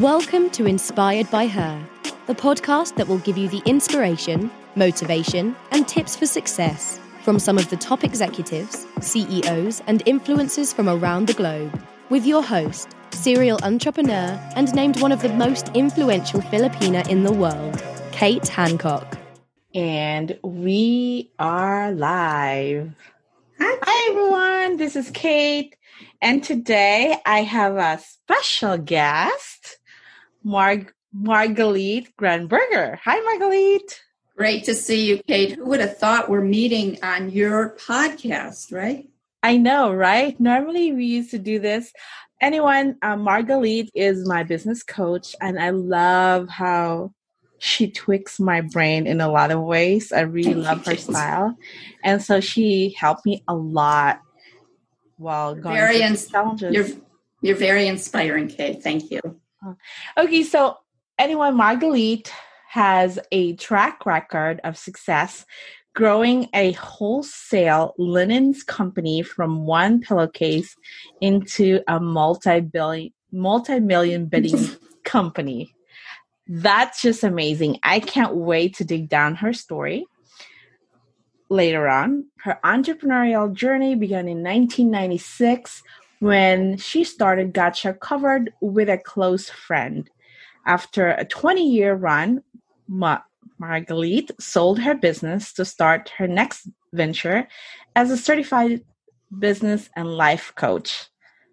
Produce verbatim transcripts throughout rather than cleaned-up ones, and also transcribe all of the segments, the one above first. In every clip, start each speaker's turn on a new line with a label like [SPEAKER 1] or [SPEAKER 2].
[SPEAKER 1] Welcome to Inspired by Her, the podcast that will give you the inspiration, motivation, and tips for success from some of the top executives, C E Os, and influencers from around the globe, with your host, serial entrepreneur, and named one of the most influential Filipina in the world, Kate Hancock.
[SPEAKER 2] And we are live. Hi, everyone. This is Kate. And today I have a special guest, Mar- Margalit Granberger. Hi, Margalit.
[SPEAKER 3] Great to see you, Kate. Who would have thought we're meeting on your podcast, right?
[SPEAKER 2] I know, right? Normally we used to do this. Anyone, uh, Margalit is my business coach, and I love how she tweaks my brain in a lot of ways. I really love her style. And so she helped me a lot while going
[SPEAKER 3] very
[SPEAKER 2] through
[SPEAKER 3] ins-
[SPEAKER 2] challenges.
[SPEAKER 3] You're, you're very inspiring, Kate. Thank you.
[SPEAKER 2] Okay, so anyone, Margalit has a track record of success growing a wholesale linens company from one pillowcase into a multi-billion, multi-million bidding company. That's just amazing. I can't wait to dig down her story later on. Her entrepreneurial journey began in nineteen ninety-six when she started Gotcha Covered with a close friend. After a twenty-year run, Ma- Margalit sold her business to start her next venture as a certified business and life coach.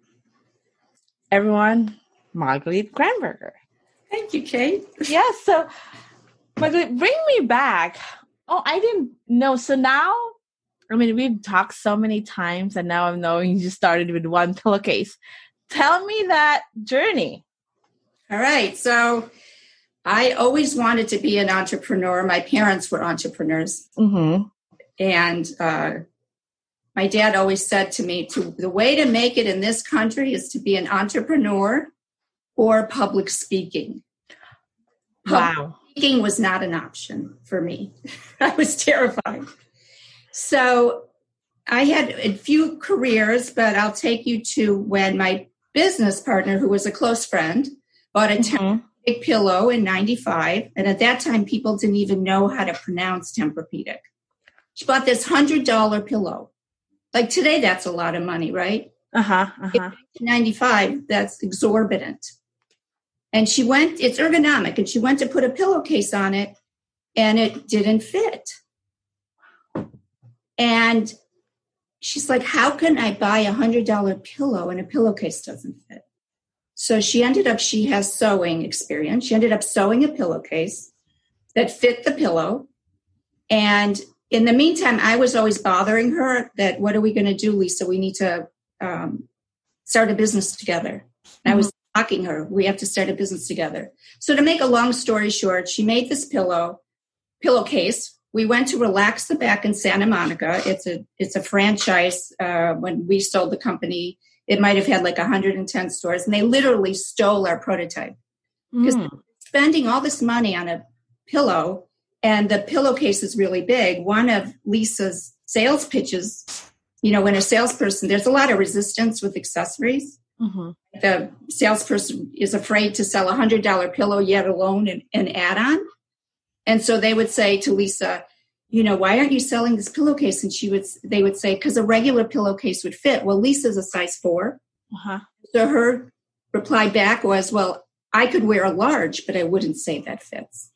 [SPEAKER 2] Everyone, Margalit Granberger.
[SPEAKER 3] Thank you, Kate.
[SPEAKER 2] Yes, so Margalit, bring me back. Oh, I didn't know. So now, I mean, we've talked so many times, and now I'm knowing you just started with one pillowcase. Tell me that journey.
[SPEAKER 3] All right. So I always wanted to be an entrepreneur. My parents were entrepreneurs.
[SPEAKER 2] Mm-hmm.
[SPEAKER 3] And uh, my dad always said to me, to, the way to make it in this country is to be an entrepreneur or public speaking.
[SPEAKER 2] Wow.
[SPEAKER 3] Public speaking was not an option for me. I was terrified. So I had a few careers, but I'll take you to when my business partner, who was a close friend, bought a
[SPEAKER 2] Mm-hmm.
[SPEAKER 3] Tempur-Pedic pillow in ninety-five. And at that time, people didn't even know how to pronounce Tempur-Pedic. She bought this one hundred dollars pillow. Like today, that's a lot of money, right?
[SPEAKER 2] Uh-huh. Uh-huh.
[SPEAKER 3] In ninety-five, that's exorbitant. And she went, it's ergonomic, and she went to put a pillowcase on it, and it didn't fit. And she's like, how can I buy a one hundred dollars pillow and a pillowcase doesn't fit? So she ended up, she has sewing experience. She ended up sewing a pillowcase that fit the pillow. And in the meantime, I was always bothering her that, what are we going to do, Lisa? We need to um, start a business together. And I was talking her, we have to start a business together. So to make a long story short, she made this pillow, pillowcase. We went to Relax the Back in Santa Monica. It's a it's a franchise. Uh, when we sold the company, it might have had like one hundred ten stores, and they literally stole our prototype because
[SPEAKER 2] Mm.
[SPEAKER 3] spending all this money on a pillow, and the pillowcase is really big. One of Lisa's sales pitches, you know, when a salesperson, there's a lot of resistance with accessories.
[SPEAKER 2] Mm-hmm.
[SPEAKER 3] The salesperson is afraid to sell a one hundred dollars pillow, yet alone an, an add-on. And so they would say to Lisa, you know, why aren't you selling this pillowcase? And she would, they would say, because a regular pillowcase would fit. Well, Lisa's a size four.
[SPEAKER 2] Uh-huh.
[SPEAKER 3] So her reply back was, well, I could wear a large, but I wouldn't say that fits.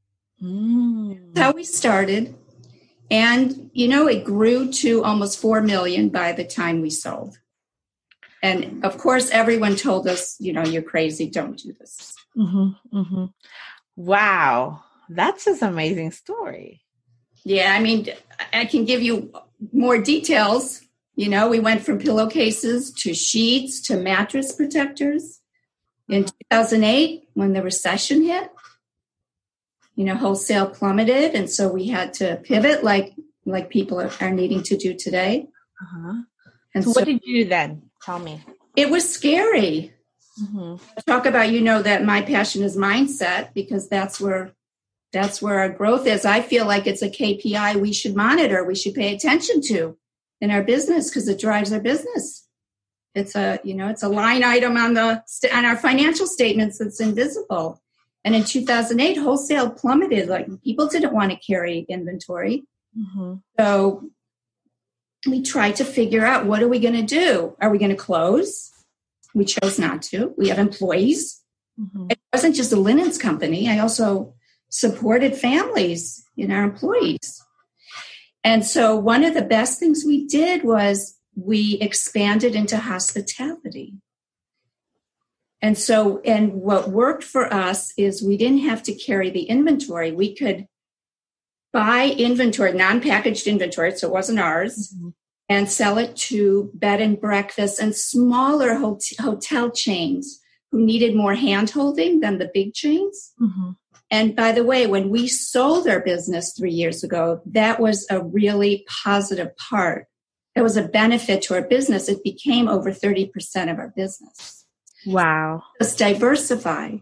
[SPEAKER 2] Mm.
[SPEAKER 3] That's how we started. And, you know, it grew to almost four million by the time we sold. And of course, everyone told us, you know, you're crazy. Don't do this.
[SPEAKER 2] Mm-hmm. Mm-hmm. Wow. That's just an amazing story.
[SPEAKER 3] Yeah, I mean, I can give you more details. You know, we went from pillowcases to sheets to mattress protectors. In two thousand eight, when the recession hit, you know, wholesale plummeted. And so we had to pivot like like people are, are needing to do today.
[SPEAKER 2] Uh-huh.
[SPEAKER 3] And
[SPEAKER 2] So,
[SPEAKER 3] so
[SPEAKER 2] what did you do then? Tell me.
[SPEAKER 3] it was scary.
[SPEAKER 2] Mm-hmm.
[SPEAKER 3] Talk about, you know, that my passion is mindset, because that's where that's where our growth is. I feel like it's a K P I we should monitor, we should pay attention to in our business, because it drives our business. It's a, you know, it's a line item on the on our financial statements that's invisible. And in two thousand eight, wholesale plummeted. Like people didn't want to carry inventory. Mm-hmm. So we tried to figure out, what are we going to do? Are we going to close? We chose not to. We have employees. Mm-hmm. It wasn't just a linens company. I also supported families in our employees. And so one of the best things we did was we expanded into hospitality. And so, and what worked for us is we didn't have to carry the inventory. We could buy inventory, non-packaged inventory, so it wasn't ours, mm-hmm. and sell it to bed and breakfast and smaller hot- hotel chains who needed more hand-holding than the big chains. Mm-hmm. And by the way, when we sold our business three years ago, that was a really positive part. It was a benefit to our business. It became over thirty percent of our business.
[SPEAKER 2] Wow.
[SPEAKER 3] Let's diversify.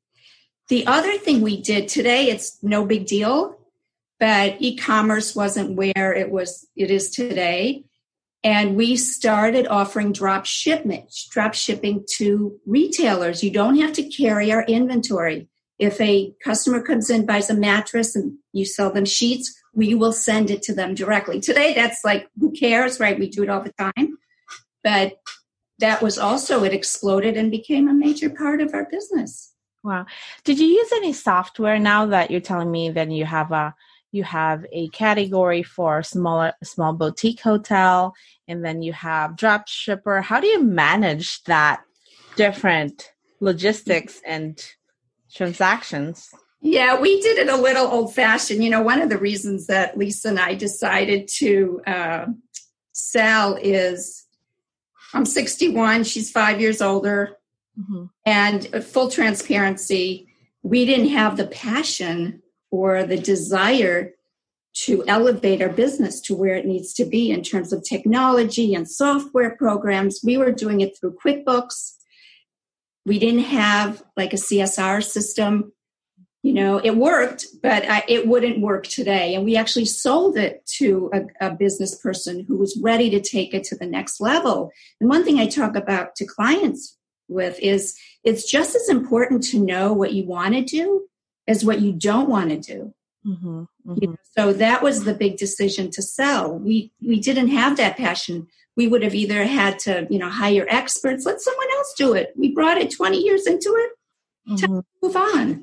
[SPEAKER 3] The other thing we did today, it's no big deal, but e-commerce wasn't where it was, it is today. And we started offering drop shipment, drop shipping to retailers. You don't have to carry our inventory. If a customer comes in, buys a mattress, and you sell them sheets, we will send it to them directly. Today, that's like, who cares, right? We do it all the time. But that was also, it exploded and became a major part of our business.
[SPEAKER 2] Wow. Did you use any software now that you're telling me that you have a you have a category for smaller small boutique hotel, and then you have drop shipper? How do you manage that different logistics and transactions?
[SPEAKER 3] Yeah, we did it a little old fashioned. You know, one of the reasons that Lisa and I decided to uh, sell is I'm sixty-one, she's five years older. Mm-hmm. And full transparency, we didn't have the passion or the desire to elevate our business to where it needs to be in terms of technology and software programs. We were doing it through QuickBooks. We didn't have like a C S R system. You know, it worked, but I, it wouldn't work today. And we actually sold it to a, a business person who was ready to take it to the next level. And one thing I talk about to clients with is it's just as important to know what you want to do as what you don't want to do. Mm-hmm, mm-hmm. You know, so that was the big decision to sell. We we didn't have that passion. We would have either had to, you know, hire experts, let someone else do it. We brought it twenty years into it. Mm-hmm. To move on.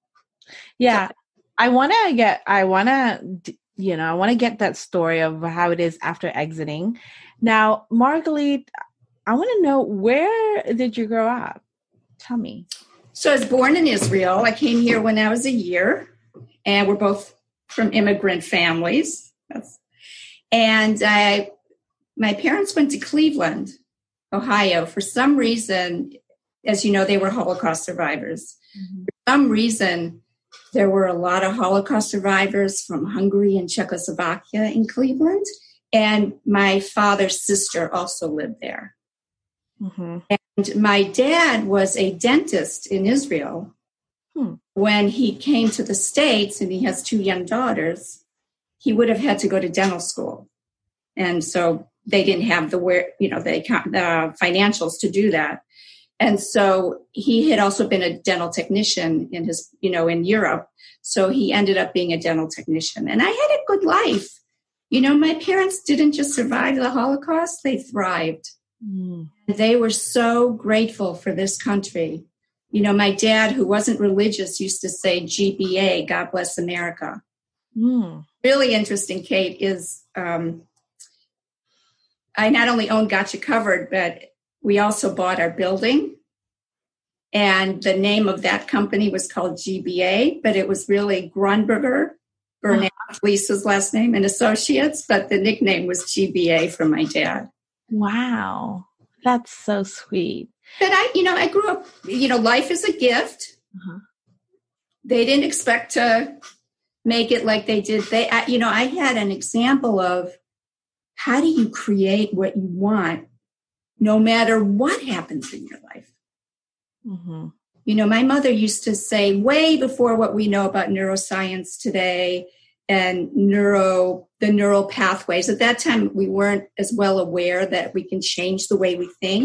[SPEAKER 2] Yeah, I want to get, I want to, you know, I want to get that story of how it is after exiting. Now, Margalit, I want to know, where did you grow up? Tell me.
[SPEAKER 3] So I was born in Israel. I came here when I was a year, and we're both from immigrant families. That's, and I, my parents went to Cleveland, Ohio. For some reason, as you know, they were Holocaust survivors. Mm-hmm. For some reason, there were a lot of Holocaust survivors from Hungary and Czechoslovakia in Cleveland. And my father's sister also lived there. Mm-hmm. And my dad was a dentist in Israel. Hmm. When he came to the States, and he has two young daughters, he would have had to go to dental school. And so they didn't have the, where, you know, the, the financials to do that. And so he had also been a dental technician in his, you know, in Europe. So he ended up being a dental technician. And I had a good life. You know, my parents didn't just survive the Holocaust, they thrived. Mm. They were so grateful for this country. You know, my dad, who wasn't religious, used to say G B A, God bless America. Mm. Really interesting, Kate, is um, I not only own Gotcha Covered, but we also bought our building, and the name of that company was called G B A, but it was really Grunberger, Burnett, Lisa's last name, and Associates, but the nickname was G B A from my dad.
[SPEAKER 2] Wow, that's so sweet.
[SPEAKER 3] But I, you know, I grew up, you know, life is a gift. Uh-huh. They didn't expect to make it like they did. They, I, you know, I had an example of how do you create what you want no matter what happens in your life. Mm-hmm. You know, my mother used to say, way before what we know about neuroscience today and neuro, the neural pathways, at that time we weren't as well aware that we can change the way we think.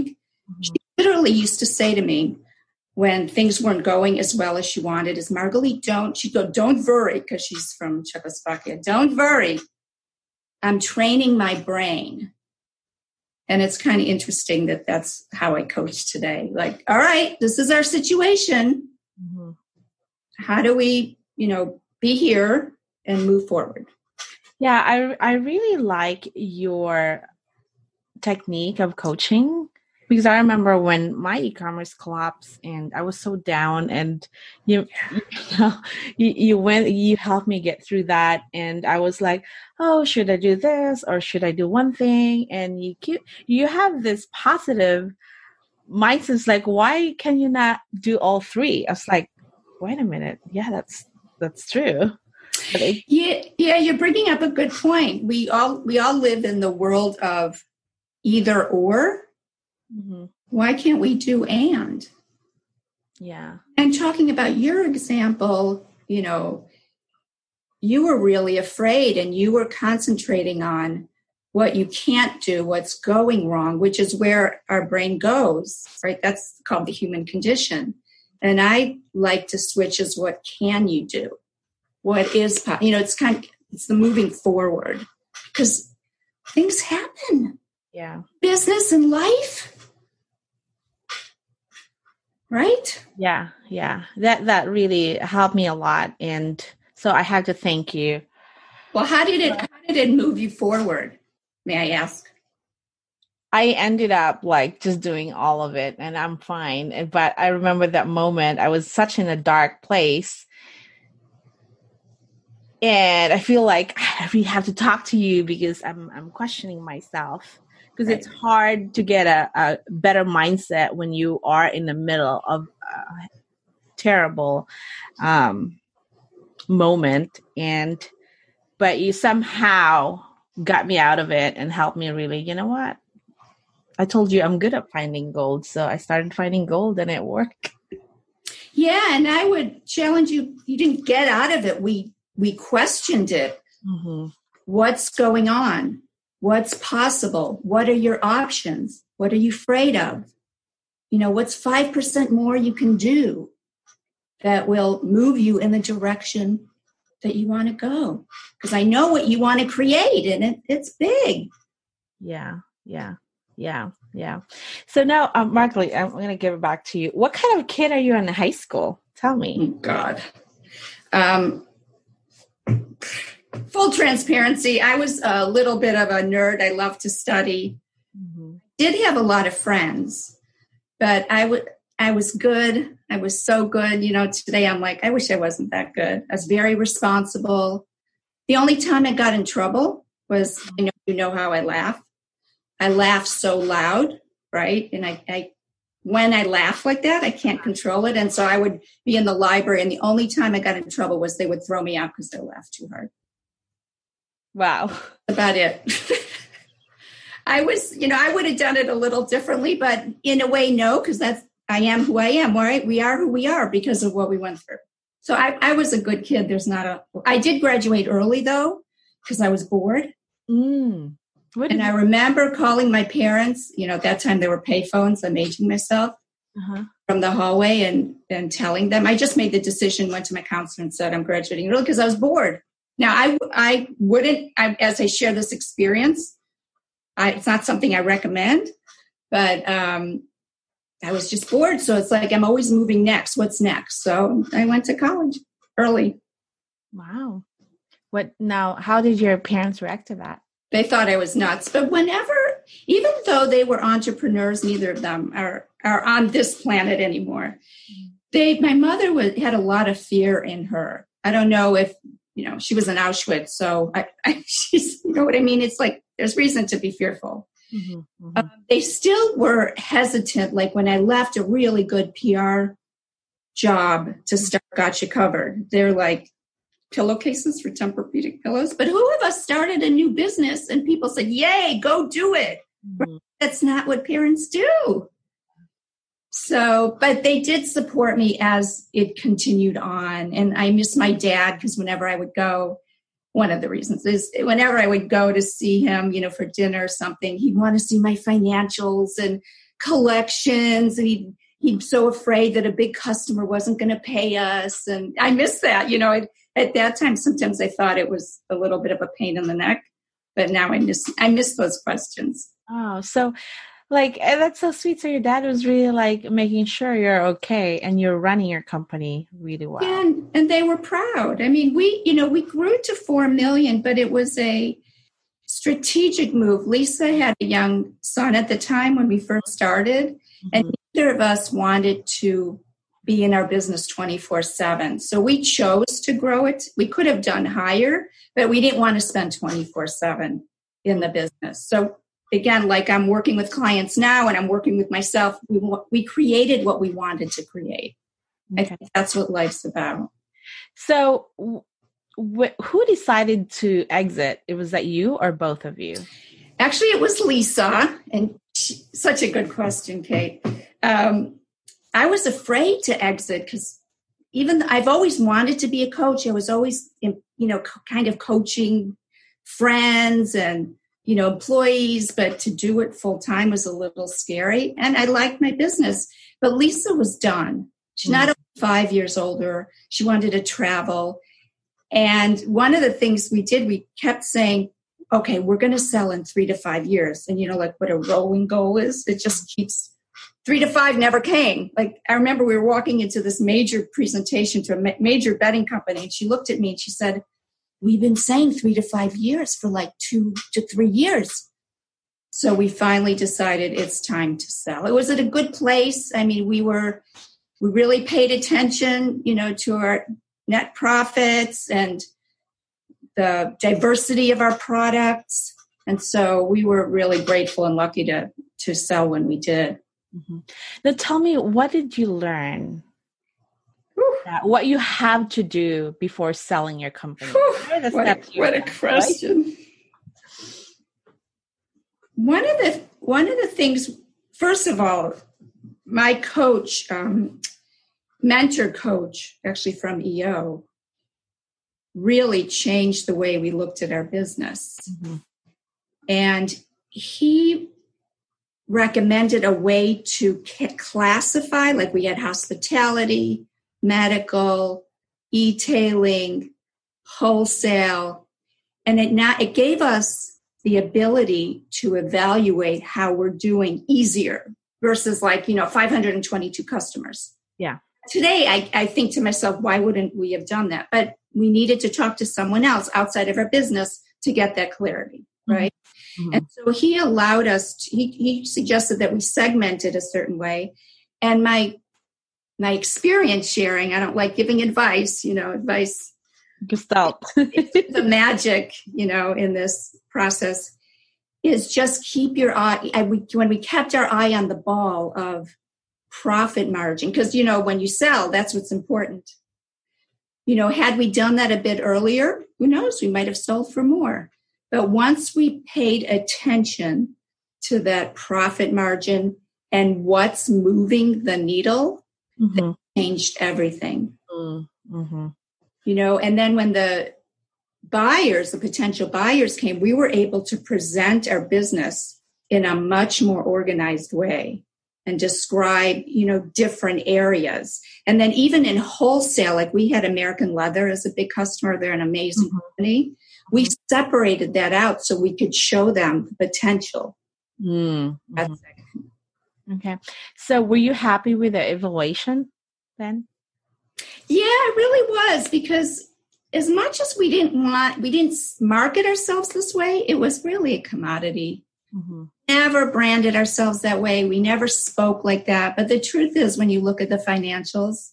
[SPEAKER 3] Mm-hmm. She literally used to say to me when things weren't going as well as she wanted, is Margalit, don't, she'd go, don't worry, because she's from Czechoslovakia. Don't worry. I'm training my brain. And it's kind of interesting that that's how I coach today. Like, all right, this is our situation. Mm-hmm. How do we, you know, be here and move forward?
[SPEAKER 2] Yeah, I I really like your technique of coaching, because I remember when my e-commerce collapsed and I was so down, and you you, know, you you went you helped me get through that, and I was like, oh, should I do this or should I do one thing? And you keep you have this positive mindset. It's like, why can you not do all three? I was like, wait a minute, yeah, that's that's true. It,
[SPEAKER 3] yeah, yeah, you're bringing up a good point. We all we all live in the world of either or. Mm-hmm. Why can't we do and?
[SPEAKER 2] Yeah.
[SPEAKER 3] And talking about your example, you know, you were really afraid and you were concentrating on what you can't do, what's going wrong, which is where our brain goes, right? That's called the human condition. And I like to switch as what can you do? What is, you know, it's kind of, it's the moving forward, because things happen.
[SPEAKER 2] Yeah.
[SPEAKER 3] Business and life. Right?
[SPEAKER 2] Yeah. Yeah. That, that really helped me a lot. And so I have to thank you.
[SPEAKER 3] Well, how did it, how did it move you forward? May I ask?
[SPEAKER 2] I ended up like just doing all of it and I'm fine. But I remember that moment, I was such in a dark place. And I feel like I really have to talk to you because I'm I'm questioning myself, because right. It's hard to get a, a better mindset when you are in the middle of a terrible um, moment. And but you somehow got me out of it and helped me really, you know what? I told you I'm good at finding gold. So I started finding gold and it worked.
[SPEAKER 3] Yeah. And I would challenge you. You didn't get out of it. We We questioned it. Mm-hmm. What's going on? What's possible? What are your options? What are you afraid of? You know, what's five percent more you can do that will move you in the direction that you want to go? Because I know what you want to create, and it, it's big.
[SPEAKER 2] Yeah, yeah, yeah, yeah. So now, um, Margalit, I'm going to give it back to you. What kind of kid are you in high school? Tell me.
[SPEAKER 3] Oh, God. Um, Full transparency, I was a little bit of a nerd. I love to study. Mm-hmm. Did have a lot of friends, but I would I was good. I was so good. You know, today I'm like, I wish I wasn't that good. I was very responsible. The only time I got in trouble was, you know, you know how I laugh. I laugh so loud, right? And I, I when I laugh like that, I can't control it. And so I would be in the library, and the only time I got in trouble was they would throw me out because I laughed too hard.
[SPEAKER 2] Wow.
[SPEAKER 3] About it. I was, you know, I would have done it a little differently, but in a way, no, because that's, I am who I am, right? We are who we are because of what we went through. So I, I was a good kid. There's not a, I did graduate early though, because I was bored.
[SPEAKER 2] Mm.
[SPEAKER 3] And I remember calling my parents, you know, at that time there were pay phones. I'm aging myself uh-huh. from the hallway and, and telling them. I just made the decision, went to my counselor and said, I'm graduating early because I was bored. Now, I, I wouldn't, I, as I share this experience, I, it's not something I recommend, but um, I was just bored. So it's like, I'm always moving next. What's next? So I went to college early.
[SPEAKER 2] Wow. What now? How did your parents react to that?
[SPEAKER 3] They thought I was nuts. But whenever, even though they were entrepreneurs, neither of them are, are on this planet anymore. They, my mother was, had a lot of fear in her. I don't know if, you know, she was in Auschwitz. So I, I she's, you know what I mean? It's like, there's reason to be fearful. Mm-hmm, mm-hmm. Uh, they still were hesitant. Like when I left a really good P R job to start Gotcha Covered, they're like, pillowcases for Tempur-Pedic pillows. But who of us started a new business and people said, yay, go do it. Mm-hmm. That's not what parents do. So, but they did support me as it continued on. And I miss my dad because whenever I would go, one of the reasons is whenever I would go to see him, you know, for dinner or something, he'd want to see my financials and collections, and he he's so afraid that a big customer wasn't going to pay us. And I miss that. You know, at, at that time, sometimes I thought it was a little bit of a pain in the neck, but now I miss I miss those questions.
[SPEAKER 2] Oh, so like, that's so sweet. So your dad was really like making sure you're okay and you're running your company really well.
[SPEAKER 3] Yeah, and, and they were proud. I mean, we, you know, we grew to four million, but it was a strategic move. Lisa had a young son at the time when we first started, mm-hmm. and neither of us wanted to be in our business twenty-four seven. So we chose to grow it. We could have done higher, but we didn't want to spend twenty-four seven in the business. So again, like I'm working with clients now and I'm working with myself, we we created what we wanted to create. Okay. I think that's what life's about.
[SPEAKER 2] So wh- who decided to exit? It was that you or both of you?
[SPEAKER 3] Actually, it was Lisa. And she, such a good question, Kate. Um, I was afraid to exit because even though I've always wanted to be a coach, I was always, in, you know, co- kind of coaching friends and you know, employees, but to do it full time was a little scary. And I liked my business, but Lisa was done. She's not only five years older. She wanted to travel. And one of the things we did, we kept saying, okay, we're going to sell in three to five years. And you know, like what a rolling goal is, it just keeps three to five never came. Like I remember we were walking into this major presentation to a ma- major betting company. And she looked at me and she said, we've been saying three to five years for like two to three years. So we finally decided it's time to sell. It was at a good place. I mean, we were, we really paid attention, you know, to our net profits and the diversity of our products. And so we were really grateful and lucky to, to sell when we did.
[SPEAKER 2] Mm-hmm. Now tell me, what did you learn? Uh, what you have to do before selling your company?
[SPEAKER 3] What, a, what a question. Right? One of the one of the things, first of all, my coach, um, mentor coach, actually from E O, really changed the way we looked at our business. Mm-hmm. And he recommended a way to classify, like we had hospitality, medical, e-tailing, wholesale, and it not it gave us the ability to evaluate how we're doing easier versus like, you know, five hundred twenty-two customers.
[SPEAKER 2] Yeah.
[SPEAKER 3] Today, I, I think to myself, why wouldn't we have done that? But we needed to talk to someone else outside of our business to get that clarity, right? Mm-hmm. And so he allowed us, to, he, he suggested that we segment it a certain way. And my My experience sharing, I don't like giving advice, you know, advice.
[SPEAKER 2] Gestalt.
[SPEAKER 3] The magic, you know, in this process is just keep your eye. I, we, when we kept our eye on the ball of profit margin, because, you know, when you sell, that's what's important. You know, had we done that a bit earlier, who knows, we might have sold for more. But once we paid attention to that profit margin and what's moving the needle, mm-hmm. that changed everything. Mm-hmm. You know, and then when the buyers, the potential buyers came, we were able to present our business in a much more organized way and describe, you know, different areas. And then even in wholesale, like we had American Leather as a big customer. They're an amazing mm-hmm. company. We separated that out so we could show them the potential.
[SPEAKER 2] Mm-hmm. That's it. Okay. So were you happy with the evaluation then?
[SPEAKER 3] Yeah, it really was, because as much as we didn't want, we didn't market ourselves this way, it was really a commodity. Mm-hmm. Never branded ourselves that way. We never spoke like that. But the truth is, when you look at the financials,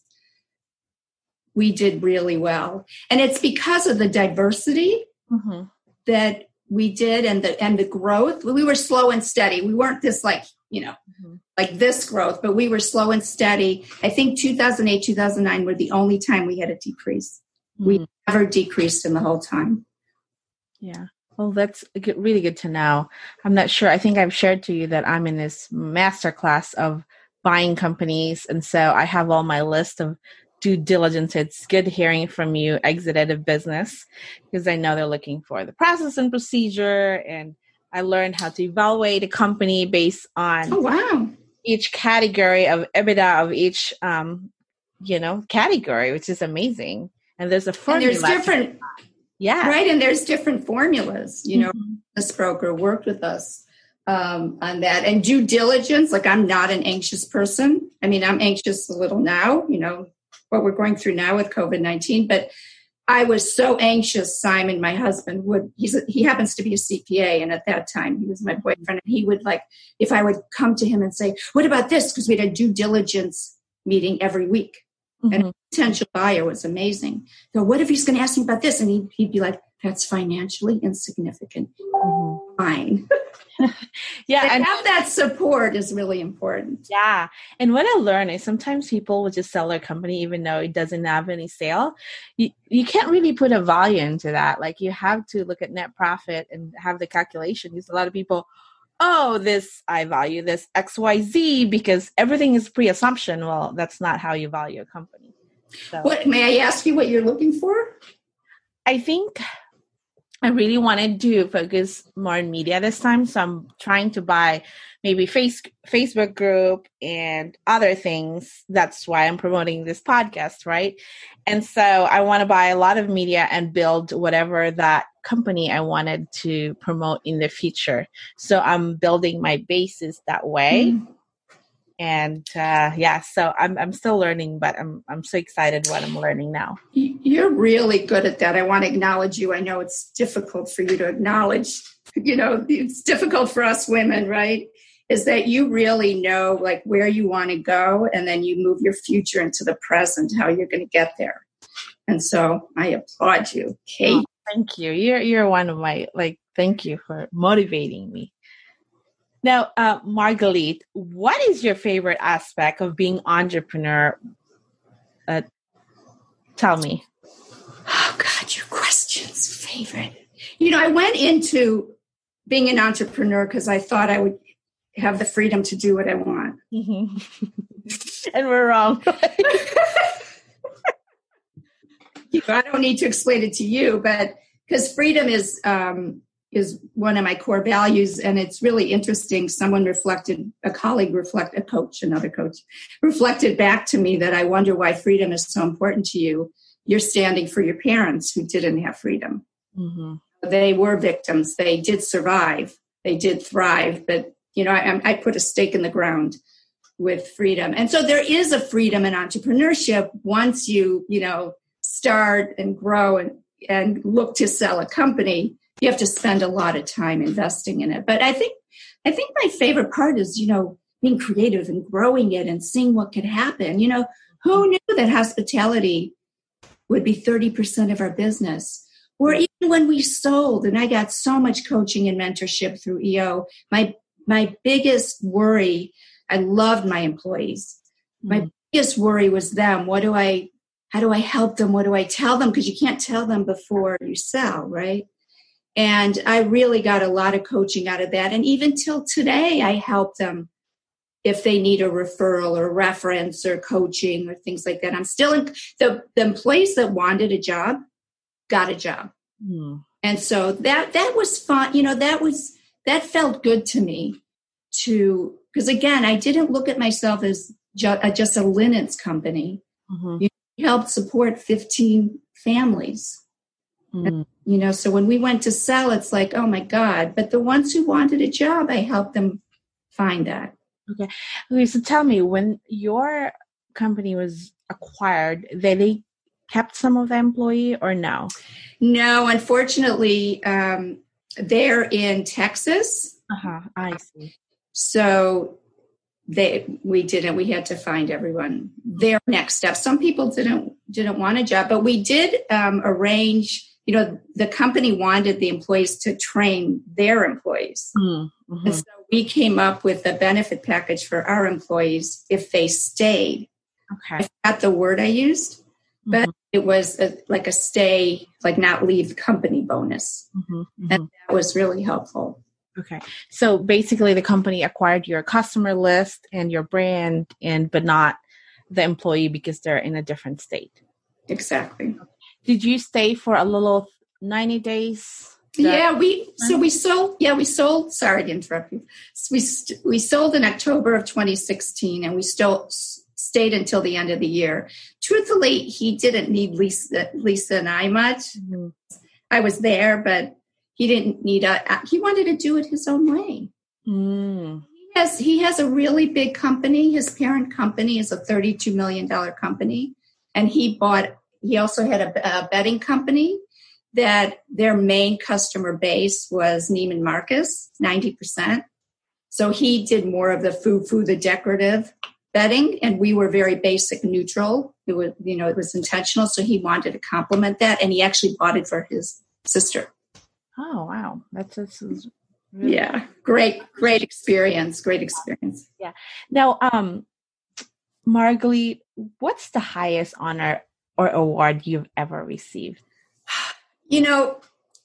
[SPEAKER 3] we did really well. And it's because of the diversity mm-hmm. that we did and the and the growth. We were slow and steady. We weren't this like, you know, mm-hmm. like this growth, but we were slow and steady. I think two thousand eight, two thousand nine were the only time we had a decrease. Mm-hmm. We never decreased in the whole time.
[SPEAKER 2] Yeah. Well, that's really good to know. I'm not sure. I think I've shared to you that I'm in this masterclass of buying companies. And so I have all my list of due diligence. It's good hearing from you, exited a business, because I know they're looking for the process and procedure. And I learned how to evaluate a company based on
[SPEAKER 3] oh, wow.
[SPEAKER 2] each category of EBITDA of each, um, you know, category, which is amazing. And there's a formula.
[SPEAKER 3] And there's different,
[SPEAKER 2] yeah,
[SPEAKER 3] right. And there's different formulas. You know, mm-hmm. This broker worked with us um, on that, and due diligence. Like, I'm not an anxious person. I mean, I'm anxious a little now. You know what we're going through now with COVID nineteen, but I was so anxious. Simon, my husband, would, he's a, he happens to be a C P A. And at that time he was my boyfriend, and he would, like, if I would come to him and say, what about this? Because we had a due diligence meeting every week. Mm-hmm. And a potential buyer was amazing. So what if he's going to ask me about this? And he'd, he'd be like, that's financially insignificant. Mm-hmm. Fine.
[SPEAKER 2] Yeah.
[SPEAKER 3] To
[SPEAKER 2] and
[SPEAKER 3] have that support is really important.
[SPEAKER 2] Yeah. And what I learned is sometimes people will just sell their company even though it doesn't have any sale. You, you can't really put a value into that. Like, you have to look at net profit and have the calculation. Because a lot of people, oh, this, I value this X Y Z because everything is pre-assumption. Well, that's not how you value a company. So,
[SPEAKER 3] what, may I ask you what you're looking for?
[SPEAKER 2] I think I really wanted to focus more on media this time. So I'm trying to buy maybe face, Facebook group and other things. That's why I'm promoting this podcast, right? And so I want to buy a lot of media and build whatever that company I wanted to promote in the future. So I'm building my bases that way. Mm-hmm. And uh, yeah, so I'm I'm still learning, but I'm I'm so excited what I'm learning now.
[SPEAKER 3] You're really good at that. I want to acknowledge you. I know it's difficult for you to acknowledge. You know, it's difficult for us women, right? Is that you really know, like, where you want to go, and then you move your future into the present, how you're going to get there. And so I applaud you, Kate.
[SPEAKER 2] Oh, thank you. You're you're one of my, like, thank you for motivating me. Now, uh, Margalit, what is your favorite aspect of being entrepreneur? Uh, tell me.
[SPEAKER 3] Oh, God, your question's favorite. You know, I went into being an entrepreneur because I thought I would have the freedom to do what I want.
[SPEAKER 2] Mm-hmm. And we're wrong.
[SPEAKER 3] You know, I don't need to explain it to you, but because freedom is... Um, is one of my core values. And it's really interesting. Someone reflected, a colleague reflected, a coach, another coach, reflected back to me that I wonder why freedom is so important to you. You're standing for your parents who didn't have freedom. Mm-hmm. They were victims. They did survive. They did thrive. But, you know, I, I put a stake in the ground with freedom. And so there is a freedom in entrepreneurship once you, you know, start and grow and, and look to sell a company. You have to spend a lot of time investing in it. But I think I think my favorite part is, you know, being creative and growing it and seeing what could happen. You know, who knew that hospitality would be thirty percent of our business? Or even when we sold, and I got so much coaching and mentorship through E O, my my biggest worry, I loved my employees. My mm. biggest worry was them. What do I, how do I help them? What do I tell them? Because you can't tell them before you sell, right? And I really got a lot of coaching out of that. And even till today, I help them if they need a referral or reference or coaching or things like that. I'm still in the, the employees that wanted a job, got a job. Mm. And so that, that was fun. You know, that was, that felt good to me to, because again, I didn't look at myself as ju- uh, just a linens company. Mm-hmm. You helped support fifteen families. Mm. You know, so when we went to sell, it's like, oh my God. But the ones who wanted a job, I helped them find that.
[SPEAKER 2] Okay. Okay. So tell me, when your company was acquired, they, they kept some of the employee or no?
[SPEAKER 3] No, unfortunately, um, they're in Texas.
[SPEAKER 2] Uh-huh. I see.
[SPEAKER 3] So they, we didn't, we had to find everyone their next step. Some people didn't, didn't want a job, but we did um, arrange. You know, the company wanted the employees to train their employees. Mm-hmm. And so we came up with a benefit package for our employees if they stayed.
[SPEAKER 2] Okay.
[SPEAKER 3] I forgot the word I used, but mm-hmm. it was a, like a stay, like not leave company bonus. Mm-hmm. Mm-hmm. And that was really helpful.
[SPEAKER 2] Okay. So basically the company acquired your customer list and your brand, and but not the employee because they're in a different state.
[SPEAKER 3] Exactly.
[SPEAKER 2] Did you stay for a little ninety days
[SPEAKER 3] Yeah, we so we sold. Yeah, we sold. Sorry to interrupt you. We st- we sold in October of twenty sixteen, and we still s- stayed until the end of the year. Truthfully, he didn't need Lisa, Lisa and I much. Mm-hmm. I was there, but he didn't need a. He wanted to do it his own way.
[SPEAKER 2] Mm.
[SPEAKER 3] He has he has a really big company. His parent company is a thirty-two million dollars company, and he bought. He also had a, a betting company that their main customer base was Neiman Marcus, ninety percent. So he did more of the foo-foo, the decorative betting, and we were very basic neutral. It was, you know, it was intentional. So he wanted to complement that, and he actually bought it for his sister.
[SPEAKER 2] Oh, wow. That's, that's really
[SPEAKER 3] yeah, great, great experience. Great experience.
[SPEAKER 2] Yeah. Now, um, Margalit, what's the highest honor or award you've ever received?
[SPEAKER 3] You know,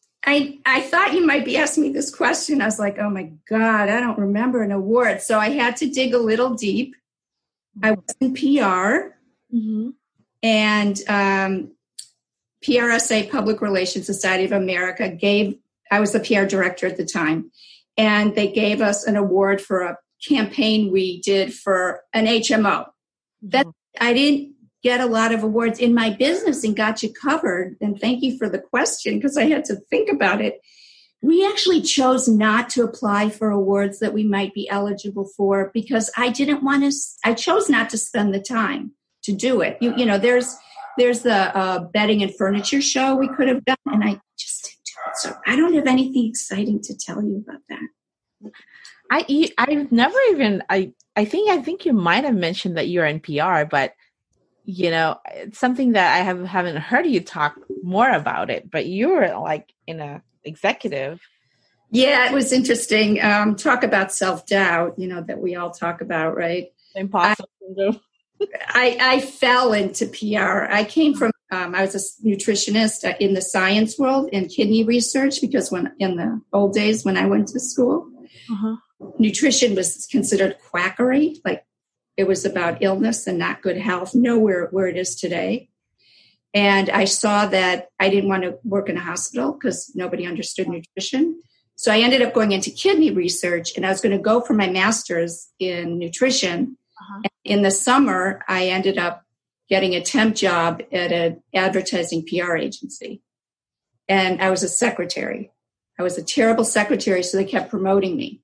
[SPEAKER 3] I I thought you might be asking me this question. I was like, oh my God, I don't remember an award. So I had to dig a little deep. I was in P R,
[SPEAKER 2] mm-hmm.
[SPEAKER 3] and um, P R S A, Public Relations Society of America, gave, I was the P R director at the time, and they gave us an award for a campaign we did for an H M O. Mm-hmm. That I didn't get a lot of awards in my business and Got You Covered. And thank you for the question, because I had to think about it. We actually chose not to apply for awards that we might be eligible for because I didn't want to, I chose not to spend the time to do it. You, you know, there's, there's the uh, bedding and furniture show we could have done, and I just didn't do it. So I don't have anything exciting to tell you about that.
[SPEAKER 2] I, I've never even, I, I think, I think you might have mentioned that you're in P R, but you know, it's something that I have, haven't heard you talk more about it, but you were like in a executive.
[SPEAKER 3] Yeah, it was interesting. Um, talk about self-doubt, you know, that we all talk about, right?
[SPEAKER 2] Impossible syndrome.
[SPEAKER 3] I, I fell into P R. I came from, um, I was a nutritionist in the science world in kidney research, because when in the old days when I went to school,
[SPEAKER 2] uh-huh.
[SPEAKER 3] nutrition was considered quackery, like it was about illness and not good health, nowhere where it is today. And I saw that I didn't want to work in a hospital because nobody understood nutrition. So I ended up going into kidney research, and I was going to go for my master's in nutrition. Uh-huh. In the summer, I ended up getting a temp job at an advertising P R agency. And I was a secretary. I was a terrible secretary, so they kept promoting me.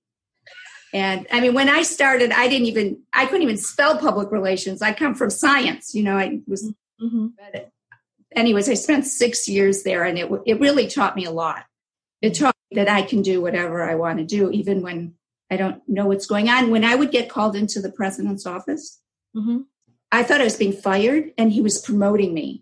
[SPEAKER 3] And I mean, when I started, I didn't even, I couldn't even spell public relations. I come from science, you know, I was,
[SPEAKER 2] mm-hmm.
[SPEAKER 3] but anyways, I spent six years there, and it it really taught me a lot. It taught me that I can do whatever I want to do, even when I don't know what's going on. When I would get called into the president's office,
[SPEAKER 2] mm-hmm.
[SPEAKER 3] I thought I was being fired, and he was promoting me.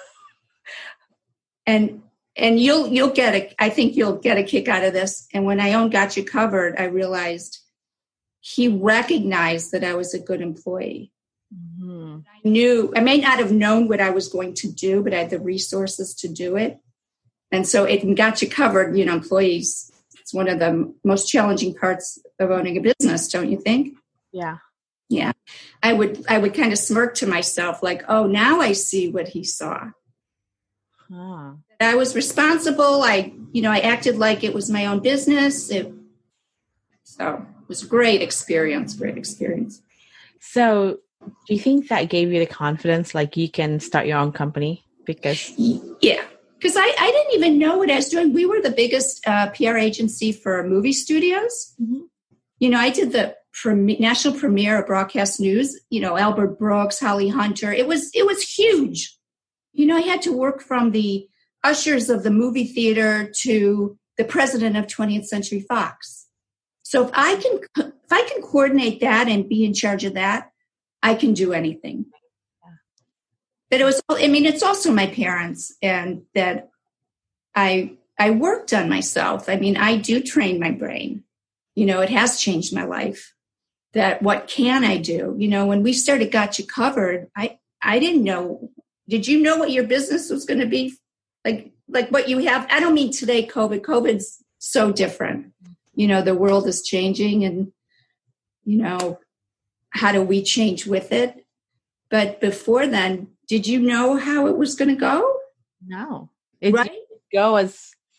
[SPEAKER 3] and and you'll you'll get a, I think you'll get a kick out of this. And when I owned Got You Covered, I realized he recognized that I was a good employee.
[SPEAKER 2] Mm-hmm.
[SPEAKER 3] I knew, I may not have known what I was going to do, but I had the resources to do it. And so it Got You Covered, you know, employees, it's one of the most challenging parts of owning a business, don't you think?
[SPEAKER 2] Yeah.
[SPEAKER 3] Yeah. I would, I would kind of smirk to myself like, oh, now I see what he saw.
[SPEAKER 2] Huh.
[SPEAKER 3] I was responsible. I, you know, I acted like it was my own business. It, so it was a great experience, great experience.
[SPEAKER 2] So do you think that gave you the confidence, like you can start your own company? Because
[SPEAKER 3] yeah, because I, I didn't even know what I was doing. We were the biggest uh, P R agency for movie studios.
[SPEAKER 2] Mm-hmm.
[SPEAKER 3] You know, I did the prem- national premiere of Broadcast News. You know, Albert Brooks, Holly Hunter. It was it was huge. You know, I had to work from the ushers of the movie theater to the president of twentieth Century Fox. So if I can if I can coordinate that and be in charge of that, I can do anything. Yeah. But it was, I mean, it's also my parents, and that I I worked on myself. I mean, I do train my brain. You know, it has changed my life. That what can I do? You know, when we started Got You Covered, I, I didn't know. Did you know what your business was going to be? Like, like what you have? I don't mean today, COVID. COVID's so different. You know, the world is changing, and, you know, how do we change with it? But before then, did you know how it was going to go?
[SPEAKER 2] No. It
[SPEAKER 3] right?
[SPEAKER 2] didn't go as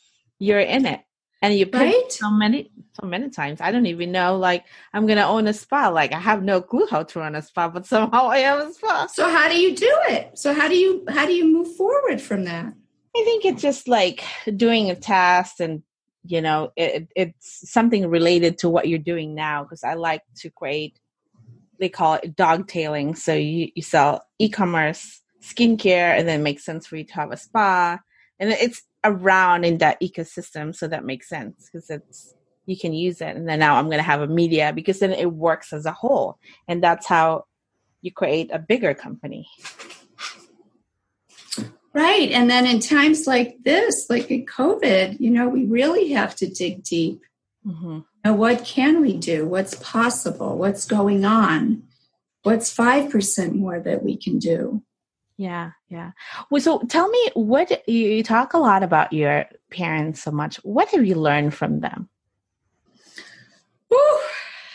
[SPEAKER 2] you're in it. And you pick
[SPEAKER 3] Right?
[SPEAKER 2] so many, so many times. I don't even know, like, I'm going to own a spa. Like, I have no clue how to run a spa, but somehow I have a spa.
[SPEAKER 3] So how do you do it? So how do you, how do you move forward from that?
[SPEAKER 2] I think it's just like doing a task and, you know, it, it's something related to what you're doing now. Because I like to create, they call it dog tailing. So you, you sell e-commerce, skincare, and then it makes sense for you to have a spa. And it's around in that ecosystem. So that makes sense because it's, you can use it. And then now I'm going to have a media because then it works as a whole. And that's how you create a bigger company.
[SPEAKER 3] Right. And then in times like this, like in COVID, you know, we really have to dig deep.
[SPEAKER 2] Mm-hmm.
[SPEAKER 3] Now, what can we do? What's possible? What's going on? What's five percent more that we can do?
[SPEAKER 2] Yeah, yeah. Well, so tell me, what you, you talk a lot about your parents so much. What have you learned from them?
[SPEAKER 3] Whew.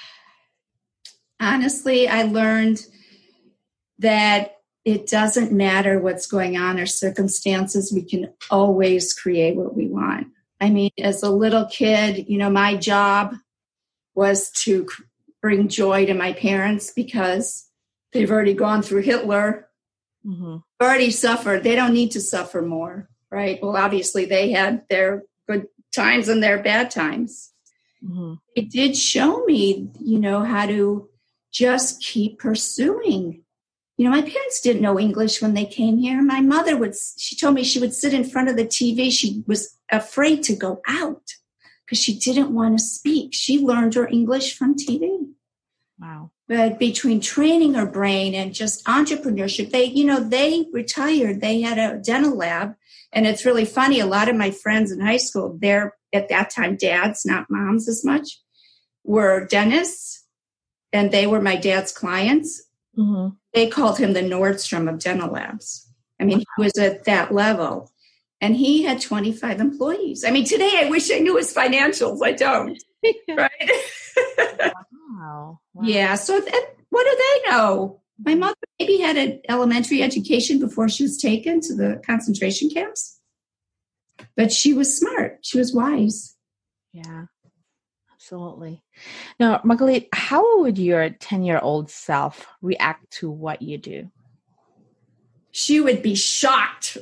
[SPEAKER 3] Honestly, I learned that it doesn't matter what's going on or circumstances. We can always create what we want. I mean, as a little kid, you know, my job was to bring joy to my parents because they've already gone through Hitler,
[SPEAKER 2] mm-hmm.
[SPEAKER 3] already suffered. They don't need to suffer more, right? Well, obviously they had their good times and their bad times.
[SPEAKER 2] Mm-hmm.
[SPEAKER 3] It did show me, you know, how to just keep pursuing. You know, my parents didn't know English when they came here. My mother would, she told me she would sit in front of the T V. She was afraid to go out because she didn't want to speak. She learned her English from T V.
[SPEAKER 2] Wow.
[SPEAKER 3] But between training her brain and just entrepreneurship, they, you know, they retired. They had a dental lab. And it's really funny. A lot of my friends in high school, they're at that time dads, not moms as much, were dentists. And they were my dad's clients.
[SPEAKER 2] Mm-hmm.
[SPEAKER 3] They called him the Nordstrom of dental labs. I mean, he was at that level. And he had twenty-five employees. I mean, today I wish I knew his financials. I don't. Right?
[SPEAKER 2] Wow. Wow.
[SPEAKER 3] Yeah. So that, what do they know? My mother maybe had an elementary education before she was taken to the concentration camps. But she was smart. She was wise.
[SPEAKER 2] Yeah. Absolutely. Now, Margalit, how would your ten-year-old self react to what you do?
[SPEAKER 3] She would be shocked.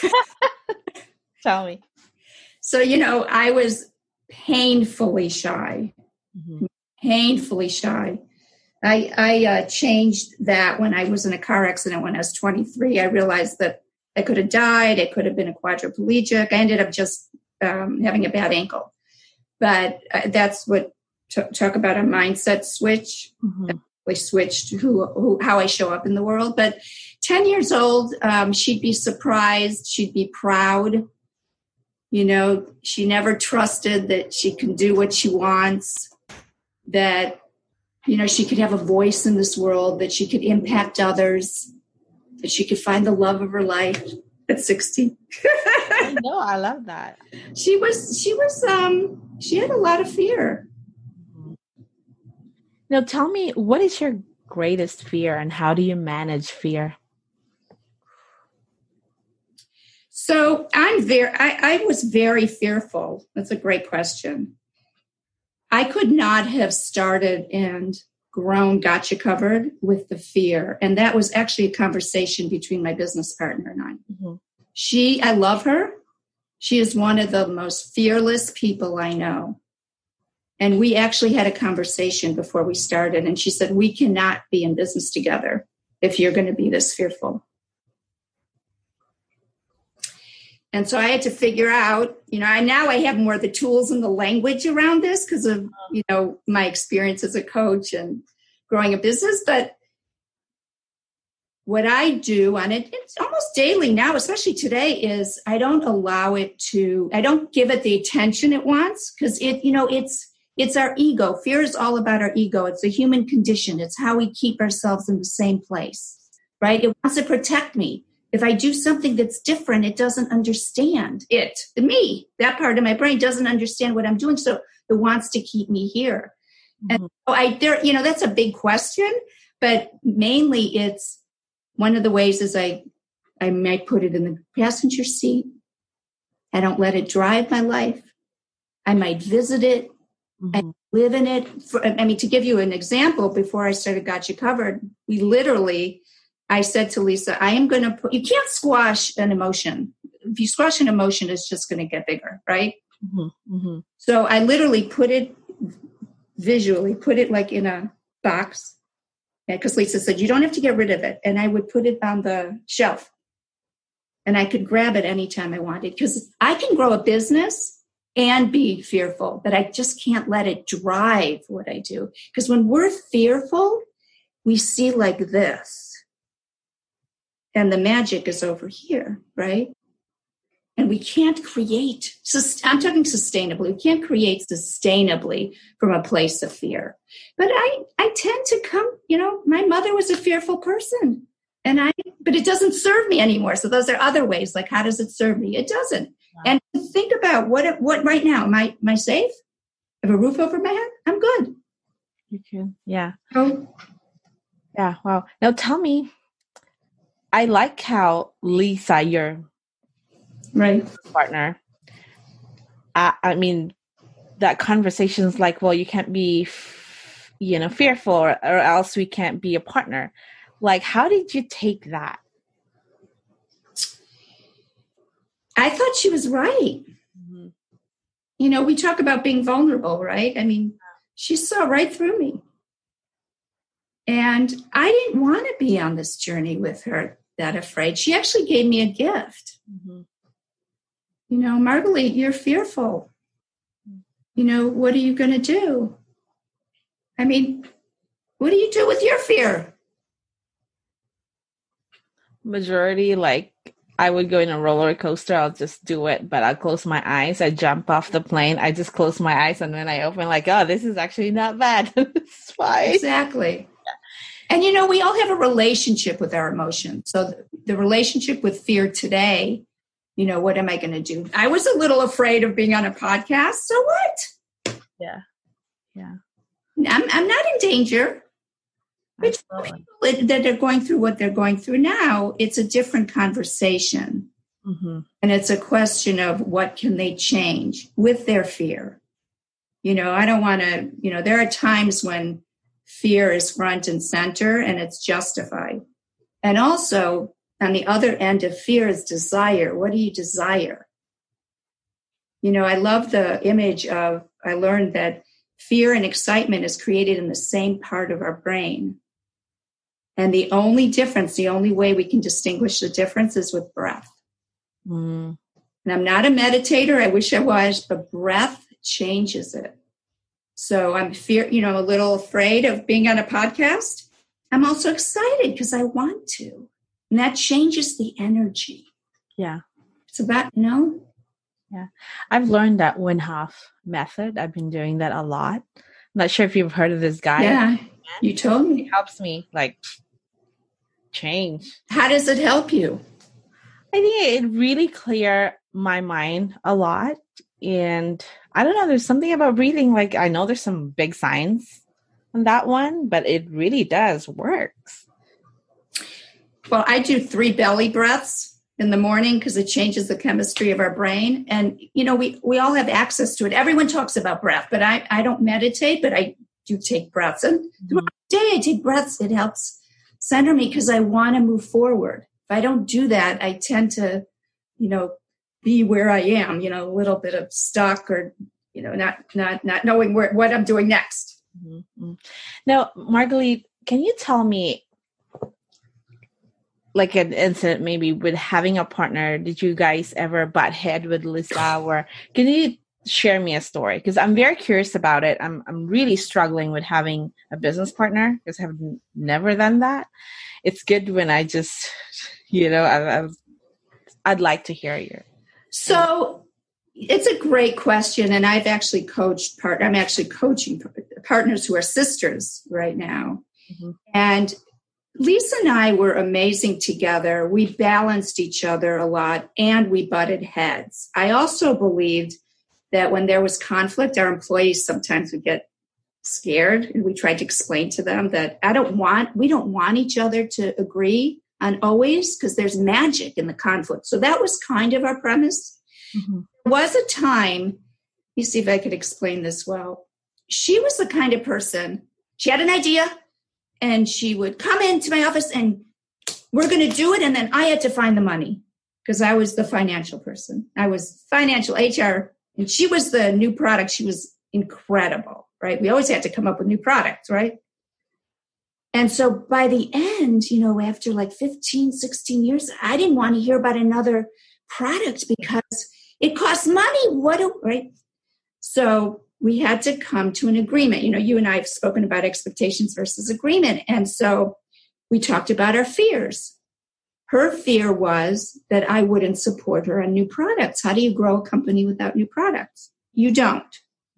[SPEAKER 2] Tell me.
[SPEAKER 3] So, you know, I was painfully shy,
[SPEAKER 2] mm-hmm.
[SPEAKER 3] painfully shy. I, I uh, changed that when I was in a car accident when I was twenty-three. I realized that I could have died. I could have been a quadriplegic. I ended up just um, having a bad ankle. But uh, that's what, t- talk about a mindset switch.
[SPEAKER 2] Mm-hmm.
[SPEAKER 3] We switched who, who, how I show up in the world. But ten years old, um, she'd be surprised. She'd be proud. You know, she never trusted that she can do what she wants, that, you know, she could have a voice in this world, that she could impact others, that she could find the love of her life at sixty.
[SPEAKER 2] I know, I love that.
[SPEAKER 3] She was, she was, um, she had a lot of fear.
[SPEAKER 2] Now, tell me, what is your greatest fear and how do you manage fear?
[SPEAKER 3] So I'm very, I, I was very fearful. That's a great question. I could not have started and grown Gotcha Covered with the fear. And that was actually a conversation between my business partner and I.
[SPEAKER 2] Mm-hmm.
[SPEAKER 3] She, I love her. She is one of the most fearless people I know. And we actually had a conversation before we started. And she said, we cannot be in business together if you're going to be this fearful. And so I had to figure out, you know, I now I have more of the tools and the language around this because of, you know, my experience as a coach and growing a business. But what I do on it, it's almost daily now, especially today, is I don't allow it to, I don't give it the attention it wants because it, you know, it's, it's our ego. Fear is all about our ego. It's a human condition. It's how we keep ourselves in the same place, right? It wants to protect me. If I do something that's different, it doesn't understand it. Me, that part of my brain doesn't understand what I'm doing. So it wants to keep me here. Mm-hmm. And so I, there, you know, that's a big question, but mainly it's one of the ways is I, I might put it in the passenger seat. I don't let it drive my life. I might visit it.
[SPEAKER 2] Mm-hmm.
[SPEAKER 3] I live in it. For, I mean, to give you an example, before I started Got You Covered, we literally, I said to Lisa, I am going to put, you can't squash an emotion. If you squash an emotion, it's just going to get bigger, right?
[SPEAKER 2] Mm-hmm. Mm-hmm.
[SPEAKER 3] So I literally put it visually, put it like in a box. Because Lisa said, you don't have to get rid of it. And I would put it on the shelf. And I could grab it anytime I wanted. Because I can grow a business and be fearful, but I just can't let it drive what I do. Because when we're fearful, we see like this. And the magic is over here, right? And we can't create, I'm talking sustainably, we can't create sustainably from a place of fear. But I, I tend to come, you know, my mother was a fearful person. And I, but it doesn't serve me anymore. So those are other ways, like how does it serve me? It doesn't. Wow. And think about what, what right now, am I, am I safe? I have a roof over my head? I'm good.
[SPEAKER 2] You can, yeah.
[SPEAKER 3] Oh.
[SPEAKER 2] Yeah, wow. Now tell me, I like how Lisa, your
[SPEAKER 3] right
[SPEAKER 2] partner, I, I mean, that conversation's like, well, you can't be, f- you know, fearful or, or else we can't be a partner. Like, how did you take that?
[SPEAKER 3] I thought she was right. Mm-hmm. You know, we talk about being vulnerable, right? I mean, she saw right through me. And I didn't want to be on this journey with her that afraid. She actually gave me a gift. Mm-hmm. You know, Margalit, you're fearful. You know, what are you going to do? I mean, what do you do with your fear?
[SPEAKER 2] Majority, like, I would go in a roller coaster. I'll just do it, but I'll close my eyes. I jump off the plane. I just close my eyes, and then I open like, oh, this is actually not bad. It's fine.
[SPEAKER 3] Exactly. And, you know, we all have a relationship with our emotions. So the relationship with fear today, you know, what am I going to do? I was a little afraid of being on a podcast. So what?
[SPEAKER 2] Yeah. Yeah.
[SPEAKER 3] I'm, I'm not in danger. But people that are going through what they're going through now, it's a different conversation. Mm-hmm. And it's a question of what can they change with their fear. You know, I don't want to, you know, there are times when fear is front and center and it's justified. And also on the other end of fear is desire. What do you desire? You know, I love the image of, I learned that fear and excitement is created in the same part of our brain. And the only difference, the only way we can distinguish the difference is with breath. Mm. And I'm not a meditator. I wish I was, but breath changes it. So I'm fear, you know, a little afraid of being on a podcast. I'm also excited because I want to. And that changes the energy.
[SPEAKER 2] Yeah.
[SPEAKER 3] It's about, you know.
[SPEAKER 2] Yeah. I've learned that Wim Hof method. I've been doing that a lot. I'm not sure if you've heard of this guy.
[SPEAKER 3] Yeah. You told me.
[SPEAKER 2] It helps me like change.
[SPEAKER 3] How does it help you?
[SPEAKER 2] I think it really clear my mind a lot. And I don't know, there's something about breathing. Like, I know there's some big science on that one, but it really does works.
[SPEAKER 3] Well, I do three belly breaths in the morning because it changes the chemistry of our brain. And, you know, we, we all have access to it. Everyone talks about breath, but I, I don't meditate, but I do take breaths. And mm-hmm. throughout the day, I take breaths. It helps center me because I want to move forward. If I don't do that, I tend to, you know, be where I am, you know, a little bit of stuck or, you know, not not not knowing where, what I'm doing next.
[SPEAKER 2] Mm-hmm. Now, Margalit, can you tell me, like an incident maybe with having a partner, did you guys ever butt head with Lisa? Or can you share me a story? Because I'm very curious about it. I'm I'm really struggling with having a business partner because I have n- never done that. It's good when I just, you know, I, I've, I'd like to hear your.
[SPEAKER 3] So it's a great question. And I've actually coached part. I'm actually coaching partners who are sisters right now. Mm-hmm. And Lisa and I were amazing together. We balanced each other a lot and we butted heads. I also believed that when there was conflict, our employees sometimes would get scared. And we tried to explain to them that I don't want, we don't want each other to agree on always because there's magic in the conflict. So that was kind of our premise. Mm-hmm. There was a time, me see if I could explain this well. She was the kind of person, she had an idea and she would come into my office and we're going to do it. And then I had to find the money because I was the financial person. I was financial H R and she was the new product. She was incredible, right? We always had to come up with new products, right? And so by the end, you know, after like fifteen, sixteen years, I didn't want to hear about another product because it costs money. What, do, right? So we had to come to an agreement. You know, you and I have spoken about expectations versus agreement. And so we talked about our fears. Her fear was that I wouldn't support her on new products. How do you grow a company without new products? You don't.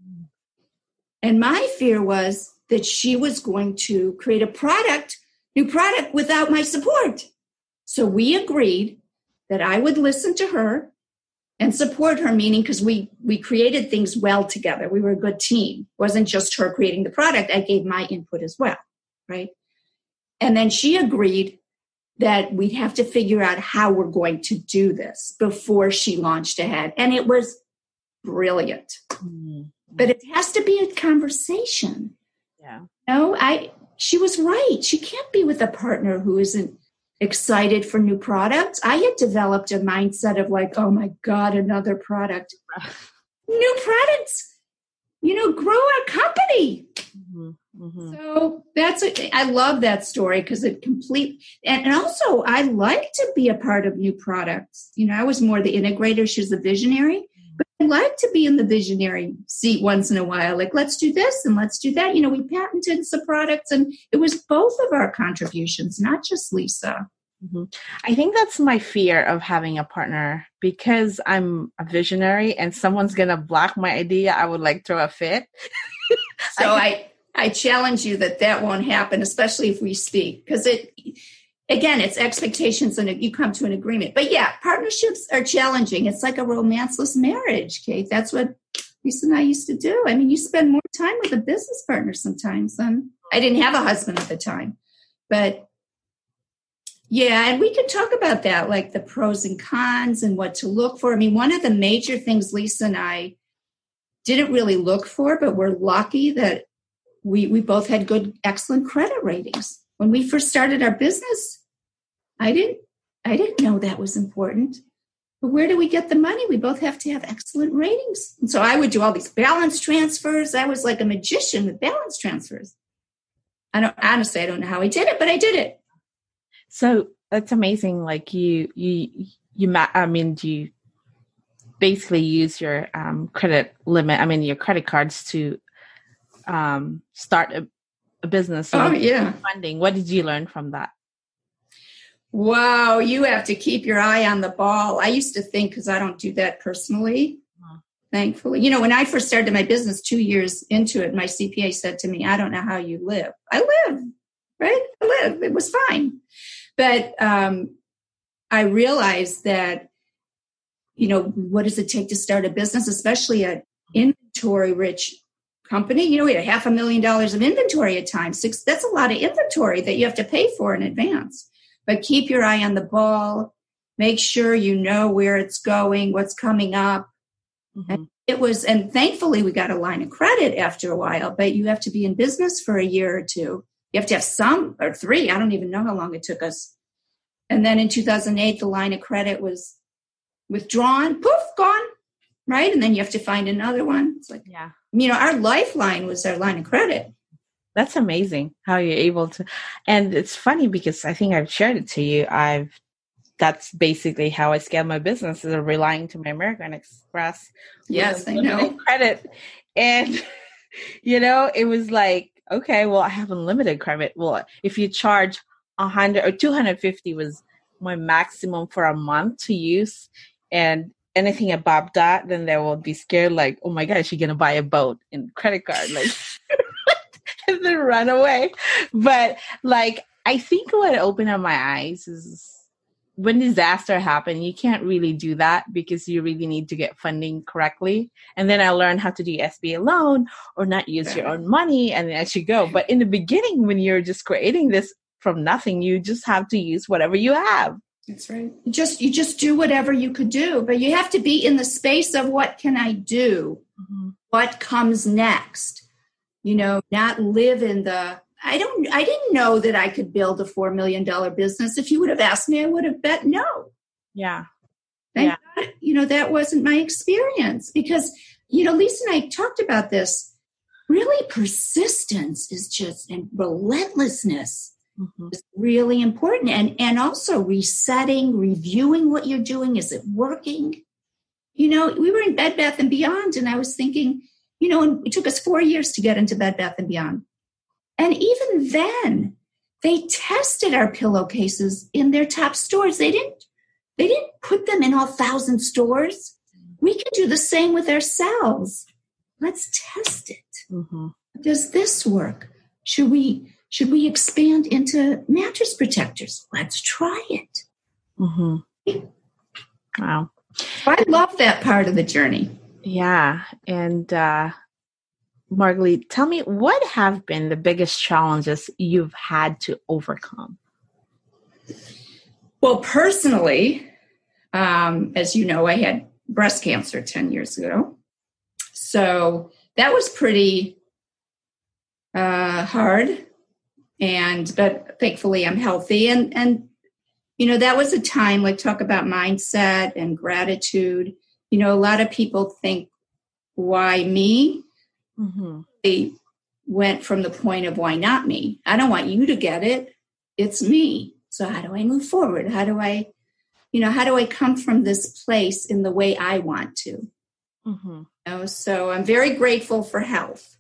[SPEAKER 3] And my fear was that she was going to create a product, new product without my support. So we agreed that I would listen to her and support her, meaning because we we created things well together. We were a good team. It wasn't just her creating the product. I gave my input as well, right? And then she agreed that we'd have to figure out how we're going to do this before she launched ahead. And it was brilliant. Mm-hmm. But it has to be a conversation.
[SPEAKER 2] Yeah.
[SPEAKER 3] No, I she was right. She can't be with a partner who isn't excited for new products. I had developed a mindset of like, oh my God, another product. New products, you know, grow our company. Mm-hmm, mm-hmm. So that's, a, I love that story because it complete, and, and also I like to be a part of new products. You know, I was more the integrator. She was the visionary, but I like to be in the visionary seat once in a while. Like, let's do this and let's do that. You know, we patented some products and it was both of our contributions, not just Lisa.
[SPEAKER 2] Mm-hmm. I think that's my fear of having a partner because I'm a visionary and someone's going to block my idea. I would like throw a fit.
[SPEAKER 3] So I, I challenge you that that won't happen, especially if we speak, because it, again, it's expectations and you come to an agreement. But yeah, partnerships are challenging. It's like a romanceless marriage, Kate. That's what Lisa and I used to do. I mean, you spend more time with a business partner sometimes. And I didn't have a husband at the time, but yeah, and we could talk about that, like the pros and cons and what to look for. I mean, one of the major things Lisa and I didn't really look for, but we're lucky that we we both had good, excellent credit ratings. When we first started our business, I didn't I didn't know that was important. But where do we get the money? We both have to have excellent ratings. And so I would do all these balance transfers. I was like a magician with balance transfers. I don't honestly, I don't know how I did it, but I did it.
[SPEAKER 2] So that's amazing. Like you, you, you, ma- I mean, you basically use your um, credit limit, I mean, your credit cards to um, start a, a business.
[SPEAKER 3] Oh, yeah.
[SPEAKER 2] Funding. What did you learn from that?
[SPEAKER 3] Wow. You have to keep your eye on the ball. I used to think, because I don't do that personally, oh. thankfully. You know, when I first started my business two years into it, my C P A said to me, I don't know how you live. I live, right? I live. It was fine. But um, I realized that, you know, what does it take to start a business, especially an inventory-rich company? You know, we had half a million dollars of inventory at times. Six, that's a lot of inventory that you have to pay for in advance. But keep your eye on the ball. Make sure you know where it's going, what's coming up. Mm-hmm. And it was, and thankfully we got a line of credit after a while, but you have to be in business for a year or two. You have to have some, or three. I don't even know how long it took us. And then in two thousand eight, the line of credit was withdrawn. Poof, gone. Right? And then you have to find another one. It's like,
[SPEAKER 2] yeah,
[SPEAKER 3] you know, our lifeline was our line of credit.
[SPEAKER 2] That's amazing how you're able to. And it's funny because I think I've shared it to you. I've, that's basically how I scale my business, is relying to my American Express.
[SPEAKER 3] Yes, I know.
[SPEAKER 2] Credit. And, you know, it was like, okay, well, I have unlimited credit. Well, if you charge a hundred or two hundred fifty was my maximum for a month to use, and anything above that, then they will be scared. Like, oh my God, is she gonna buy a boat and credit card? Like, and then run away. But like, I think what opened up my eyes is when disaster happened, you can't really do that because you really need to get funding correctly. And then I learned how to do S B A loan or not use your own money, and as you go. But in the beginning, when you're just creating this from nothing, you just have to use whatever you have.
[SPEAKER 3] That's right. You just, you just do whatever you could do, but you have to be in the space of what can I do?
[SPEAKER 2] Mm-hmm.
[SPEAKER 3] What comes next? You know, not live in the, I don't, I didn't know that I could build a four million dollars business. If you would have asked me, I would have bet no.
[SPEAKER 2] Yeah.
[SPEAKER 3] Thank
[SPEAKER 2] yeah.
[SPEAKER 3] God, you know, that wasn't my experience because, you know, Lisa and I talked about this. Really, persistence is just, and relentlessness
[SPEAKER 2] mm-hmm.
[SPEAKER 3] is really important. And, and also resetting, reviewing what you're doing. Is it working? You know, we were in Bed Bath and Beyond, and I was thinking, you know, and it took us four years to get into Bed Bath and Beyond. And even then, they tested our pillowcases in their top stores. They didn't, they didn't put them in all thousand stores. We can do the same with ourselves. Let's test it.
[SPEAKER 2] Mm-hmm.
[SPEAKER 3] Does this work? Should we, should we expand into mattress protectors? Let's try it.
[SPEAKER 2] Mm-hmm. Wow.
[SPEAKER 3] I love that part of the journey.
[SPEAKER 2] Yeah. And uh, Margalit, tell me, what have been the biggest challenges you've had to overcome?
[SPEAKER 3] Well, personally, um, as you know, I had breast cancer ten years ago. So that was pretty uh, hard. And, but thankfully I'm healthy. And, and, you know, that was a time, like talk about mindset and gratitude. You know, a lot of people think, why me?
[SPEAKER 2] Mm-hmm.
[SPEAKER 3] They went from the point of why not me? I don't want you to get it. It's me. So how do I move forward? How do I, you know, how do I come from this place in the way I want to?
[SPEAKER 2] Mm-hmm.
[SPEAKER 3] You know, so I'm very grateful for health.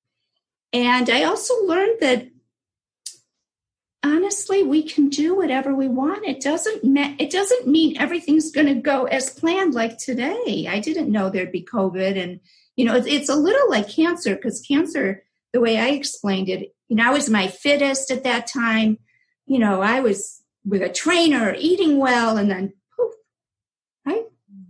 [SPEAKER 3] And I also learned that honestly, we can do whatever we want. It doesn't me- it doesn't mean everything's going to go as planned like today. I didn't know there'd be COVID. And, you know, it's, it's a little like cancer because cancer, the way I explained it, you know, I was my fittest at that time. You know, I was with a trainer, eating well, and then poof, right?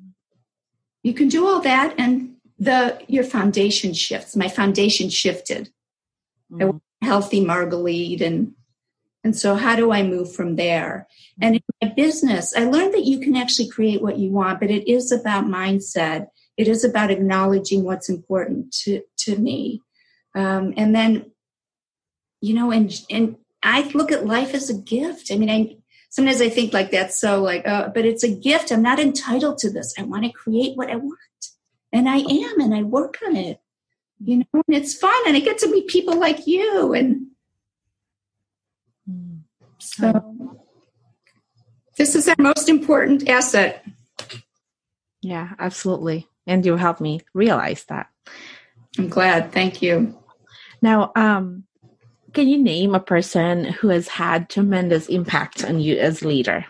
[SPEAKER 3] You can do all that, and the your foundation shifts. My foundation shifted. Mm-hmm. I was a healthy Margalit, and and so how do I move from there? And in my business, I learned that you can actually create what you want, but it is about mindset. It is about acknowledging what's important to, to me. Um, and then, you know, and and I look at life as a gift. I mean, I sometimes I think like that's so like, uh, but it's a gift. I'm not entitled to this. I want to create what I want. And I am, and I work on it, you know, and it's fun. And I get to meet people like you. And so this is our most important asset.
[SPEAKER 2] Yeah, absolutely. And you helped me realize that.
[SPEAKER 3] I'm glad. Thank you.
[SPEAKER 2] Now, um, can you name a person who has had tremendous impact on you as leader?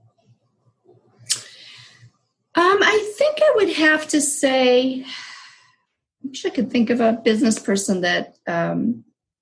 [SPEAKER 3] Um, I think I would have to say, I wish I could think of a business person that, um,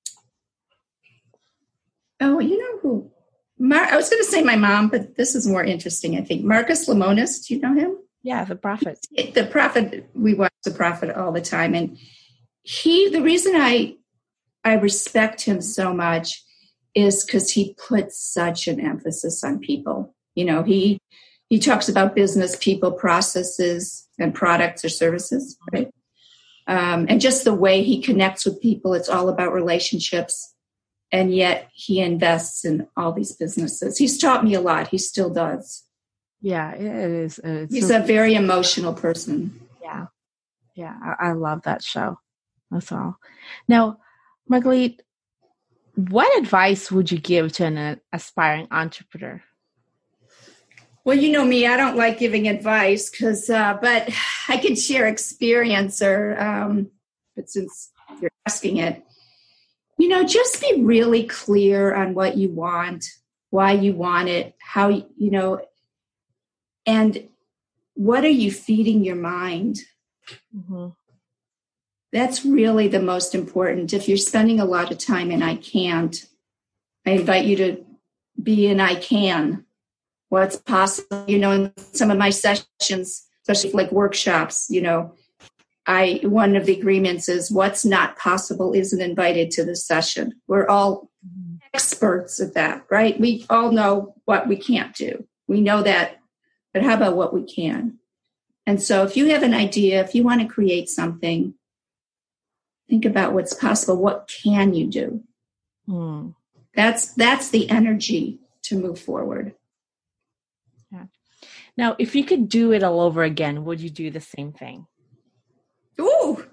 [SPEAKER 3] oh, you know who? Mar- I was going to say my mom, but this is more interesting, I think. Marcus Lemonis, do you know him?
[SPEAKER 2] Yeah, the prophet.
[SPEAKER 3] The prophet, we watch the prophet all the time. And he, the reason I I respect him so much is because he puts such an emphasis on people. You know, he he talks about business, people, processes, and products or services, right? Um, and just the way he connects with people, it's all about relationships. And yet he invests in all these businesses. He's taught me a lot. He still does.
[SPEAKER 2] Yeah, it is. It's
[SPEAKER 3] He's
[SPEAKER 2] so-
[SPEAKER 3] a very emotional person.
[SPEAKER 2] Yeah. Yeah, I, I love that show. That's all. Now, Margalit, what advice would you give to an aspiring entrepreneur?
[SPEAKER 3] Well, you know me, I don't like giving advice because, uh, but I can share experience or, um, but since you're asking it, you know, just be really clear on what you want, why you want it, how, you know, and what are you feeding your mind?
[SPEAKER 2] Mm-hmm. That's
[SPEAKER 3] really the most important. If you're spending a lot of time in I can't, I invite you to be in I can. What's possible, you know, in some of my sessions, especially like workshops, you know, I one of the agreements is what's not possible isn't invited to the session. We're all experts at that, right? We all know what we can't do. We know that, but how about what we can? And so if you have an idea, if you want to create something, think about what's possible. What can you do?
[SPEAKER 2] Mm.
[SPEAKER 3] That's that's the energy to move forward.
[SPEAKER 2] Yeah. Now, if you could do it all over again, would you do the same thing?
[SPEAKER 3] Ooh.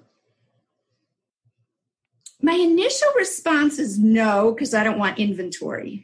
[SPEAKER 3] My initial response is no, because I don't want inventory.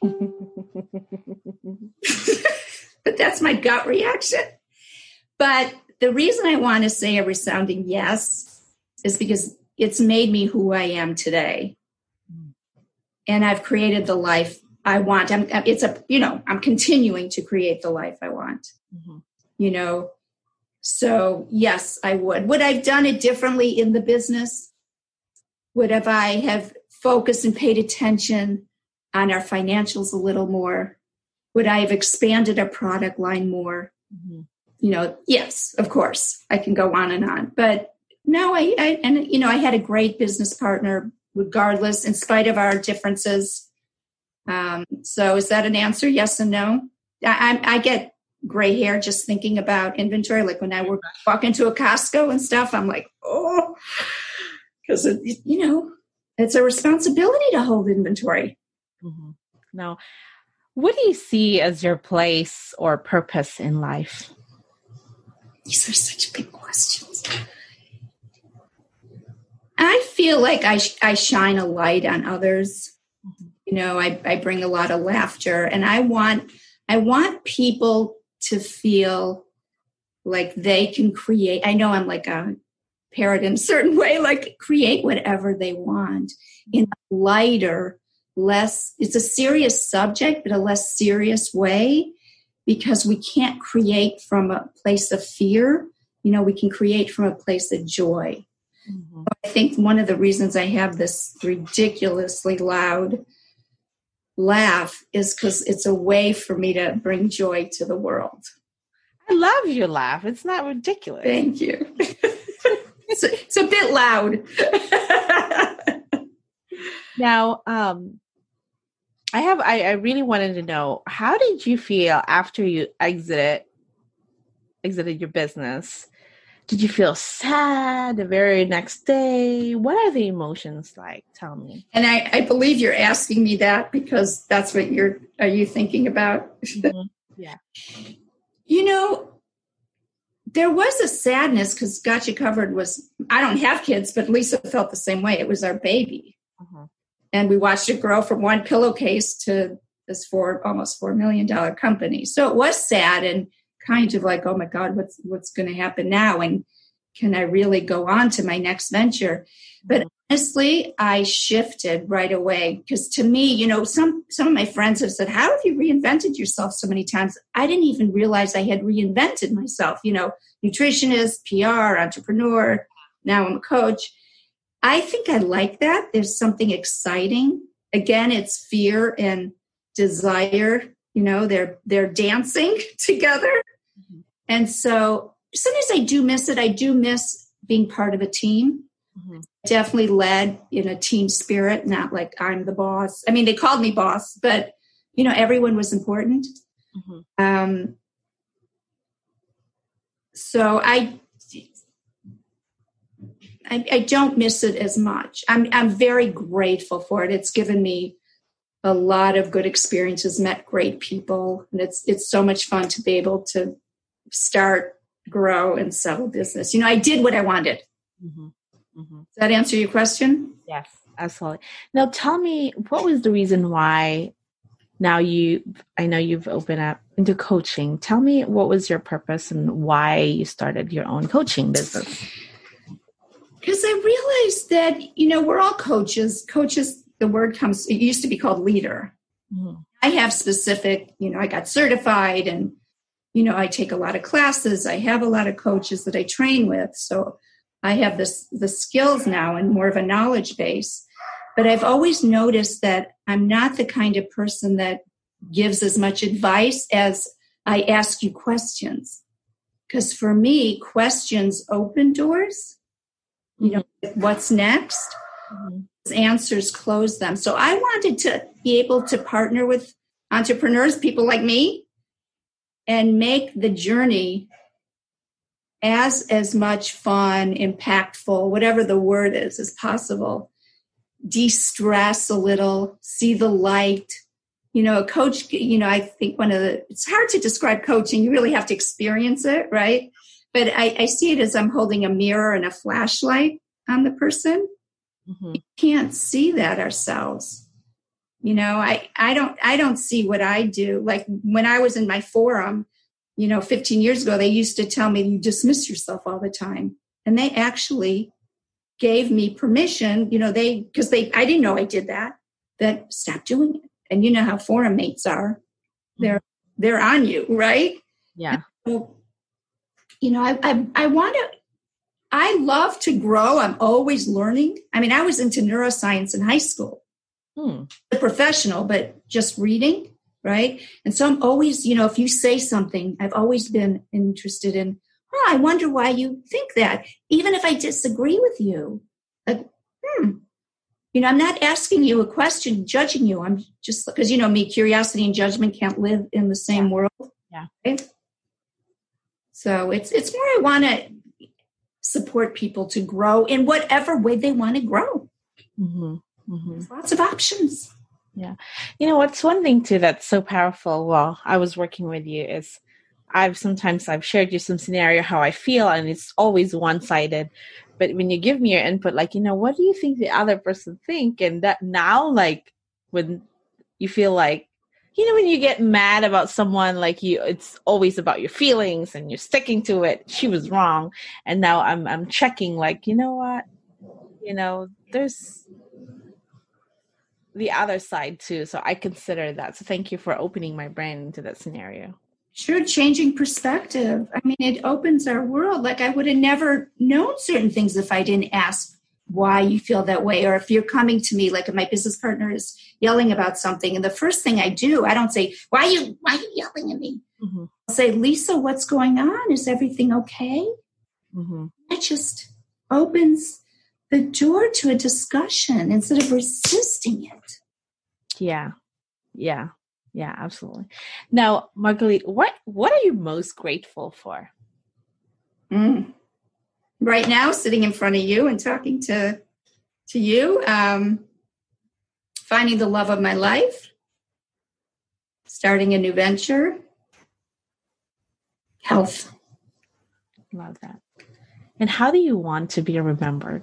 [SPEAKER 3] But that's my gut reaction. But the reason I want to say a resounding yes is because it's made me who I am today. And I've created the life I want. I'm, it's a, you know, I'm continuing to create the life I want, mm-hmm. you know. So yes, I would. Would I have done it differently in the business? Would have I have focused and paid attention on our financials a little more? Would I have expanded our product line more? Mm-hmm. You know, yes, of course. I can go on and on. But no, I, I, and you know, I had a great business partner regardless, in spite of our differences. Um, so is that an answer? Yes and no? I, I, I get gray hair just thinking about inventory. Like when I work, walk into a Costco and stuff, I'm like, oh, because, you know, it's a responsibility to hold inventory.
[SPEAKER 2] Mm-hmm. Now, what do you see as your place or purpose in life?
[SPEAKER 3] These are such big questions. I feel like I, I shine a light on others. Mm-hmm. You know, I, I bring a lot of laughter, and I want I want people to feel like they can create. I know I'm like a parrot in a certain way, like create whatever they want in a lighter, less, it's a serious subject, but a less serious way, because we can't create from a place of fear. You know, we can create from a place of joy. Mm-hmm. I think one of the reasons I have this ridiculously loud laugh is because it's a way for me to bring joy to the world.
[SPEAKER 2] I love your laugh. It's not ridiculous.
[SPEAKER 3] Thank you. it's, a, it's a bit loud.
[SPEAKER 2] Now, um, I have. I, I really wanted to know, how did you feel after you exited exited your business? Did you feel sad the very next day? What are the emotions like? Tell me.
[SPEAKER 3] And I, I believe you're asking me that because that's what you're, are you thinking about?
[SPEAKER 2] Mm-hmm. Yeah.
[SPEAKER 3] You know, there was a sadness because Got You Covered was, I don't have kids, but Lisa felt the same way. It was our baby. Uh-huh. And we watched it grow from one pillowcase to this four, almost four million dollars company. So it was sad and kind of like, oh my God, what's what's going to happen now? And can I really go on to my next venture? But honestly, I shifted right away because to me, you know, some some of my friends have said, how have you reinvented yourself so many times? I didn't even realize I had reinvented myself. You know, nutritionist, P R, entrepreneur. Now I'm a coach. I think I like that. There's something exciting. Again, it's fear and desire. You know, they're they're dancing together. Mm-hmm. And so sometimes I do miss it. I do miss being part of a team. Mm-hmm. Definitely led in a team spirit, not like I'm the boss. I mean, they called me boss, but, you know, everyone was important. Mm-hmm. Um, so I, I, I don't miss it as much. I'm I'm very grateful for it. It's given me a lot of good experiences, met great people, and it's it's so much fun to be able to start, grow, and sell a business. You know, I did what I wanted. Mm-hmm. Mm-hmm. Does that answer your question?
[SPEAKER 2] Yes, absolutely. Now, tell me, what was the reason why now you, I know you've opened up into coaching. Tell me, what was your purpose and why you started your own coaching business?
[SPEAKER 3] Because I realized that, you know, we're all coaches. Coaches, the word comes, it used to be called leader. Mm-hmm. I have specific, you know, I got certified and, you know, I take a lot of classes. I have a lot of coaches that I train with. So I have this the skills now and more of a knowledge base. But I've always noticed that I'm not the kind of person that gives as much advice as I ask you questions. Because for me, questions open doors. You know, mm-hmm. What's next? Mm-hmm. Answers close them. So I wanted to be able to partner with entrepreneurs, people like me, and make the journey as as much fun, impactful, whatever the word is, as possible. De-stress a little, see the light. You know, a coach, you know, I think one of the, it's hard to describe coaching. You really have to experience it, right? But I, I see it as I'm holding a mirror and a flashlight on the person. Mm-hmm. We can't see that ourselves. You know, I, I don't, I don't see what I do. Like when I was in my forum, you know, fifteen years ago, they used to tell me you dismiss yourself all the time. And they actually gave me permission, you know, they, because they, I didn't know I did that, that stop doing it. And you know how forum mates are. They're, mm-hmm. they're on you, right?
[SPEAKER 2] Yeah.
[SPEAKER 3] So, you know, I, I, I want to, I love to grow. I'm always learning. I mean, I was into neuroscience in high school, hmm. a professional, but just reading, right? And so I'm always, you know, if you say something, I've always been interested in, oh, I wonder why you think that. Even if I disagree with you, like, hmm, you know, I'm not asking you a question, judging you. I'm just, because, you know, me, curiosity and judgment can't live in the same
[SPEAKER 2] yeah.
[SPEAKER 3] world.
[SPEAKER 2] Yeah.
[SPEAKER 3] Right? So it's, it's more, I want to support people to grow in whatever way they want to grow.
[SPEAKER 2] Mm-hmm. Mm-hmm.
[SPEAKER 3] There's lots of options.
[SPEAKER 2] Yeah. You know, what's one thing too that's so powerful while I was working with you is I've sometimes I've shared you some scenario how I feel, and it's always one-sided. But when you give me your input, like, you know, what do you think the other person think? And that now, like, when you feel like, you know, when you get mad about someone, like you, it's always about your feelings and you're sticking to it. She was wrong. And now I'm, I'm checking, like, you know what, you know, there's the other side too. So I consider that. So thank you for opening my brain into that scenario.
[SPEAKER 3] Sure, changing perspective. I mean, it opens our world. Like I would have never known certain things if I didn't ask why you feel that way. Or if you're coming to me, like if my business partner is yelling about something, and the first thing I do, I don't say, why are you, why are you yelling at me? Mm-hmm. I'll say, Lisa, what's going on? Is everything okay? Mm-hmm. It just opens the door to a discussion instead of resisting it.
[SPEAKER 2] Yeah. Yeah. Yeah, absolutely. Now, Margalit, what, what are you most grateful for?
[SPEAKER 3] Mm. Right now, sitting in front of you and talking to, to you, um, finding the love of my life, starting a new venture, health.
[SPEAKER 2] Love that. And how do you want to be remembered?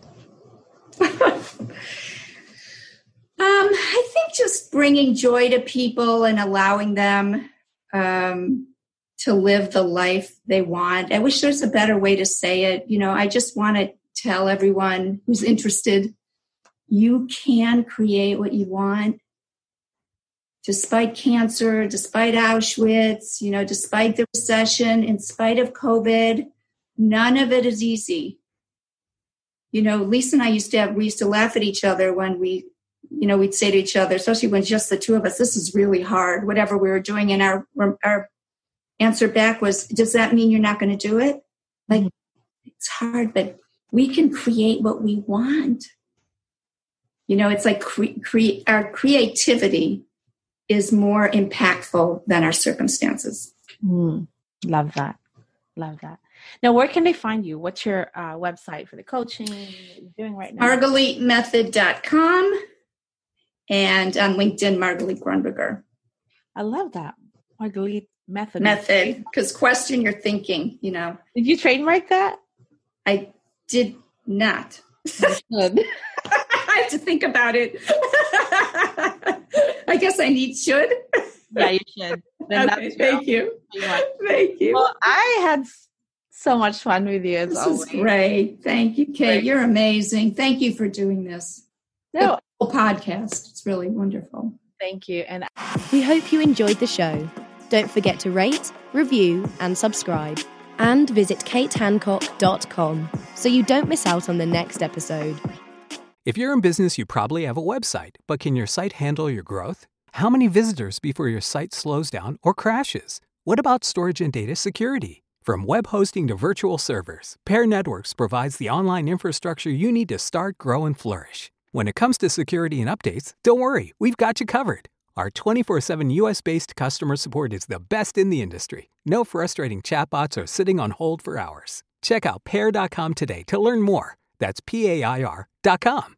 [SPEAKER 3] Um, I think just bringing joy to people and allowing them um, to live the life they want. I wish there's a better way to say it. You know, I just want to tell everyone who's interested, you can create what you want. Despite cancer, despite Auschwitz, you know, despite the recession, in spite of COVID, none of it is easy. You know, Lisa and I used to have, we used to laugh at each other when we, you know, we'd say to each other, especially when just the two of us, this is really hard, whatever we were doing. And our, our answer back was, does that mean you're not going to do it? Like, it's hard, but we can create what we want. You know, it's like cre- cre- our creativity is more impactful than our circumstances.
[SPEAKER 2] Mm, love that. Love that. Now, where can they find you? What's your uh, website for the coaching you're doing right now?
[SPEAKER 3] margalit method dot com. And on LinkedIn, Margalit Grunberger.
[SPEAKER 2] I love that. Margalit Method.
[SPEAKER 3] Method, because question your thinking, you know.
[SPEAKER 2] Did you trademark that?
[SPEAKER 3] I did not. I have to think about it. I guess I need should.
[SPEAKER 2] Yeah, you should. Then
[SPEAKER 3] okay, thank you. Thank you.
[SPEAKER 2] Well, I had so much fun with you as
[SPEAKER 3] this
[SPEAKER 2] always.
[SPEAKER 3] This is great. Thank you, Kate. Great. You're amazing. Thank you for doing this.
[SPEAKER 2] No.
[SPEAKER 3] The whole podcast. It's really wonderful.
[SPEAKER 2] Thank you. And
[SPEAKER 1] we hope you enjoyed the show. Don't forget to rate, review, and subscribe. And visit kate hancock dot com so you don't miss out on the next episode.
[SPEAKER 4] If you're in business, you probably have a website, but can your site handle your growth? How many visitors before your site slows down or crashes? What about storage and data security? From web hosting to virtual servers, Pair Networks provides the online infrastructure you need to start, grow, and flourish. When it comes to security and updates, don't worry, we've got you covered. Our twenty-four seven U S-based customer support is the best in the industry. No frustrating chatbots or sitting on hold for hours. Check out pair dot com today to learn more. That's P A I R dot com.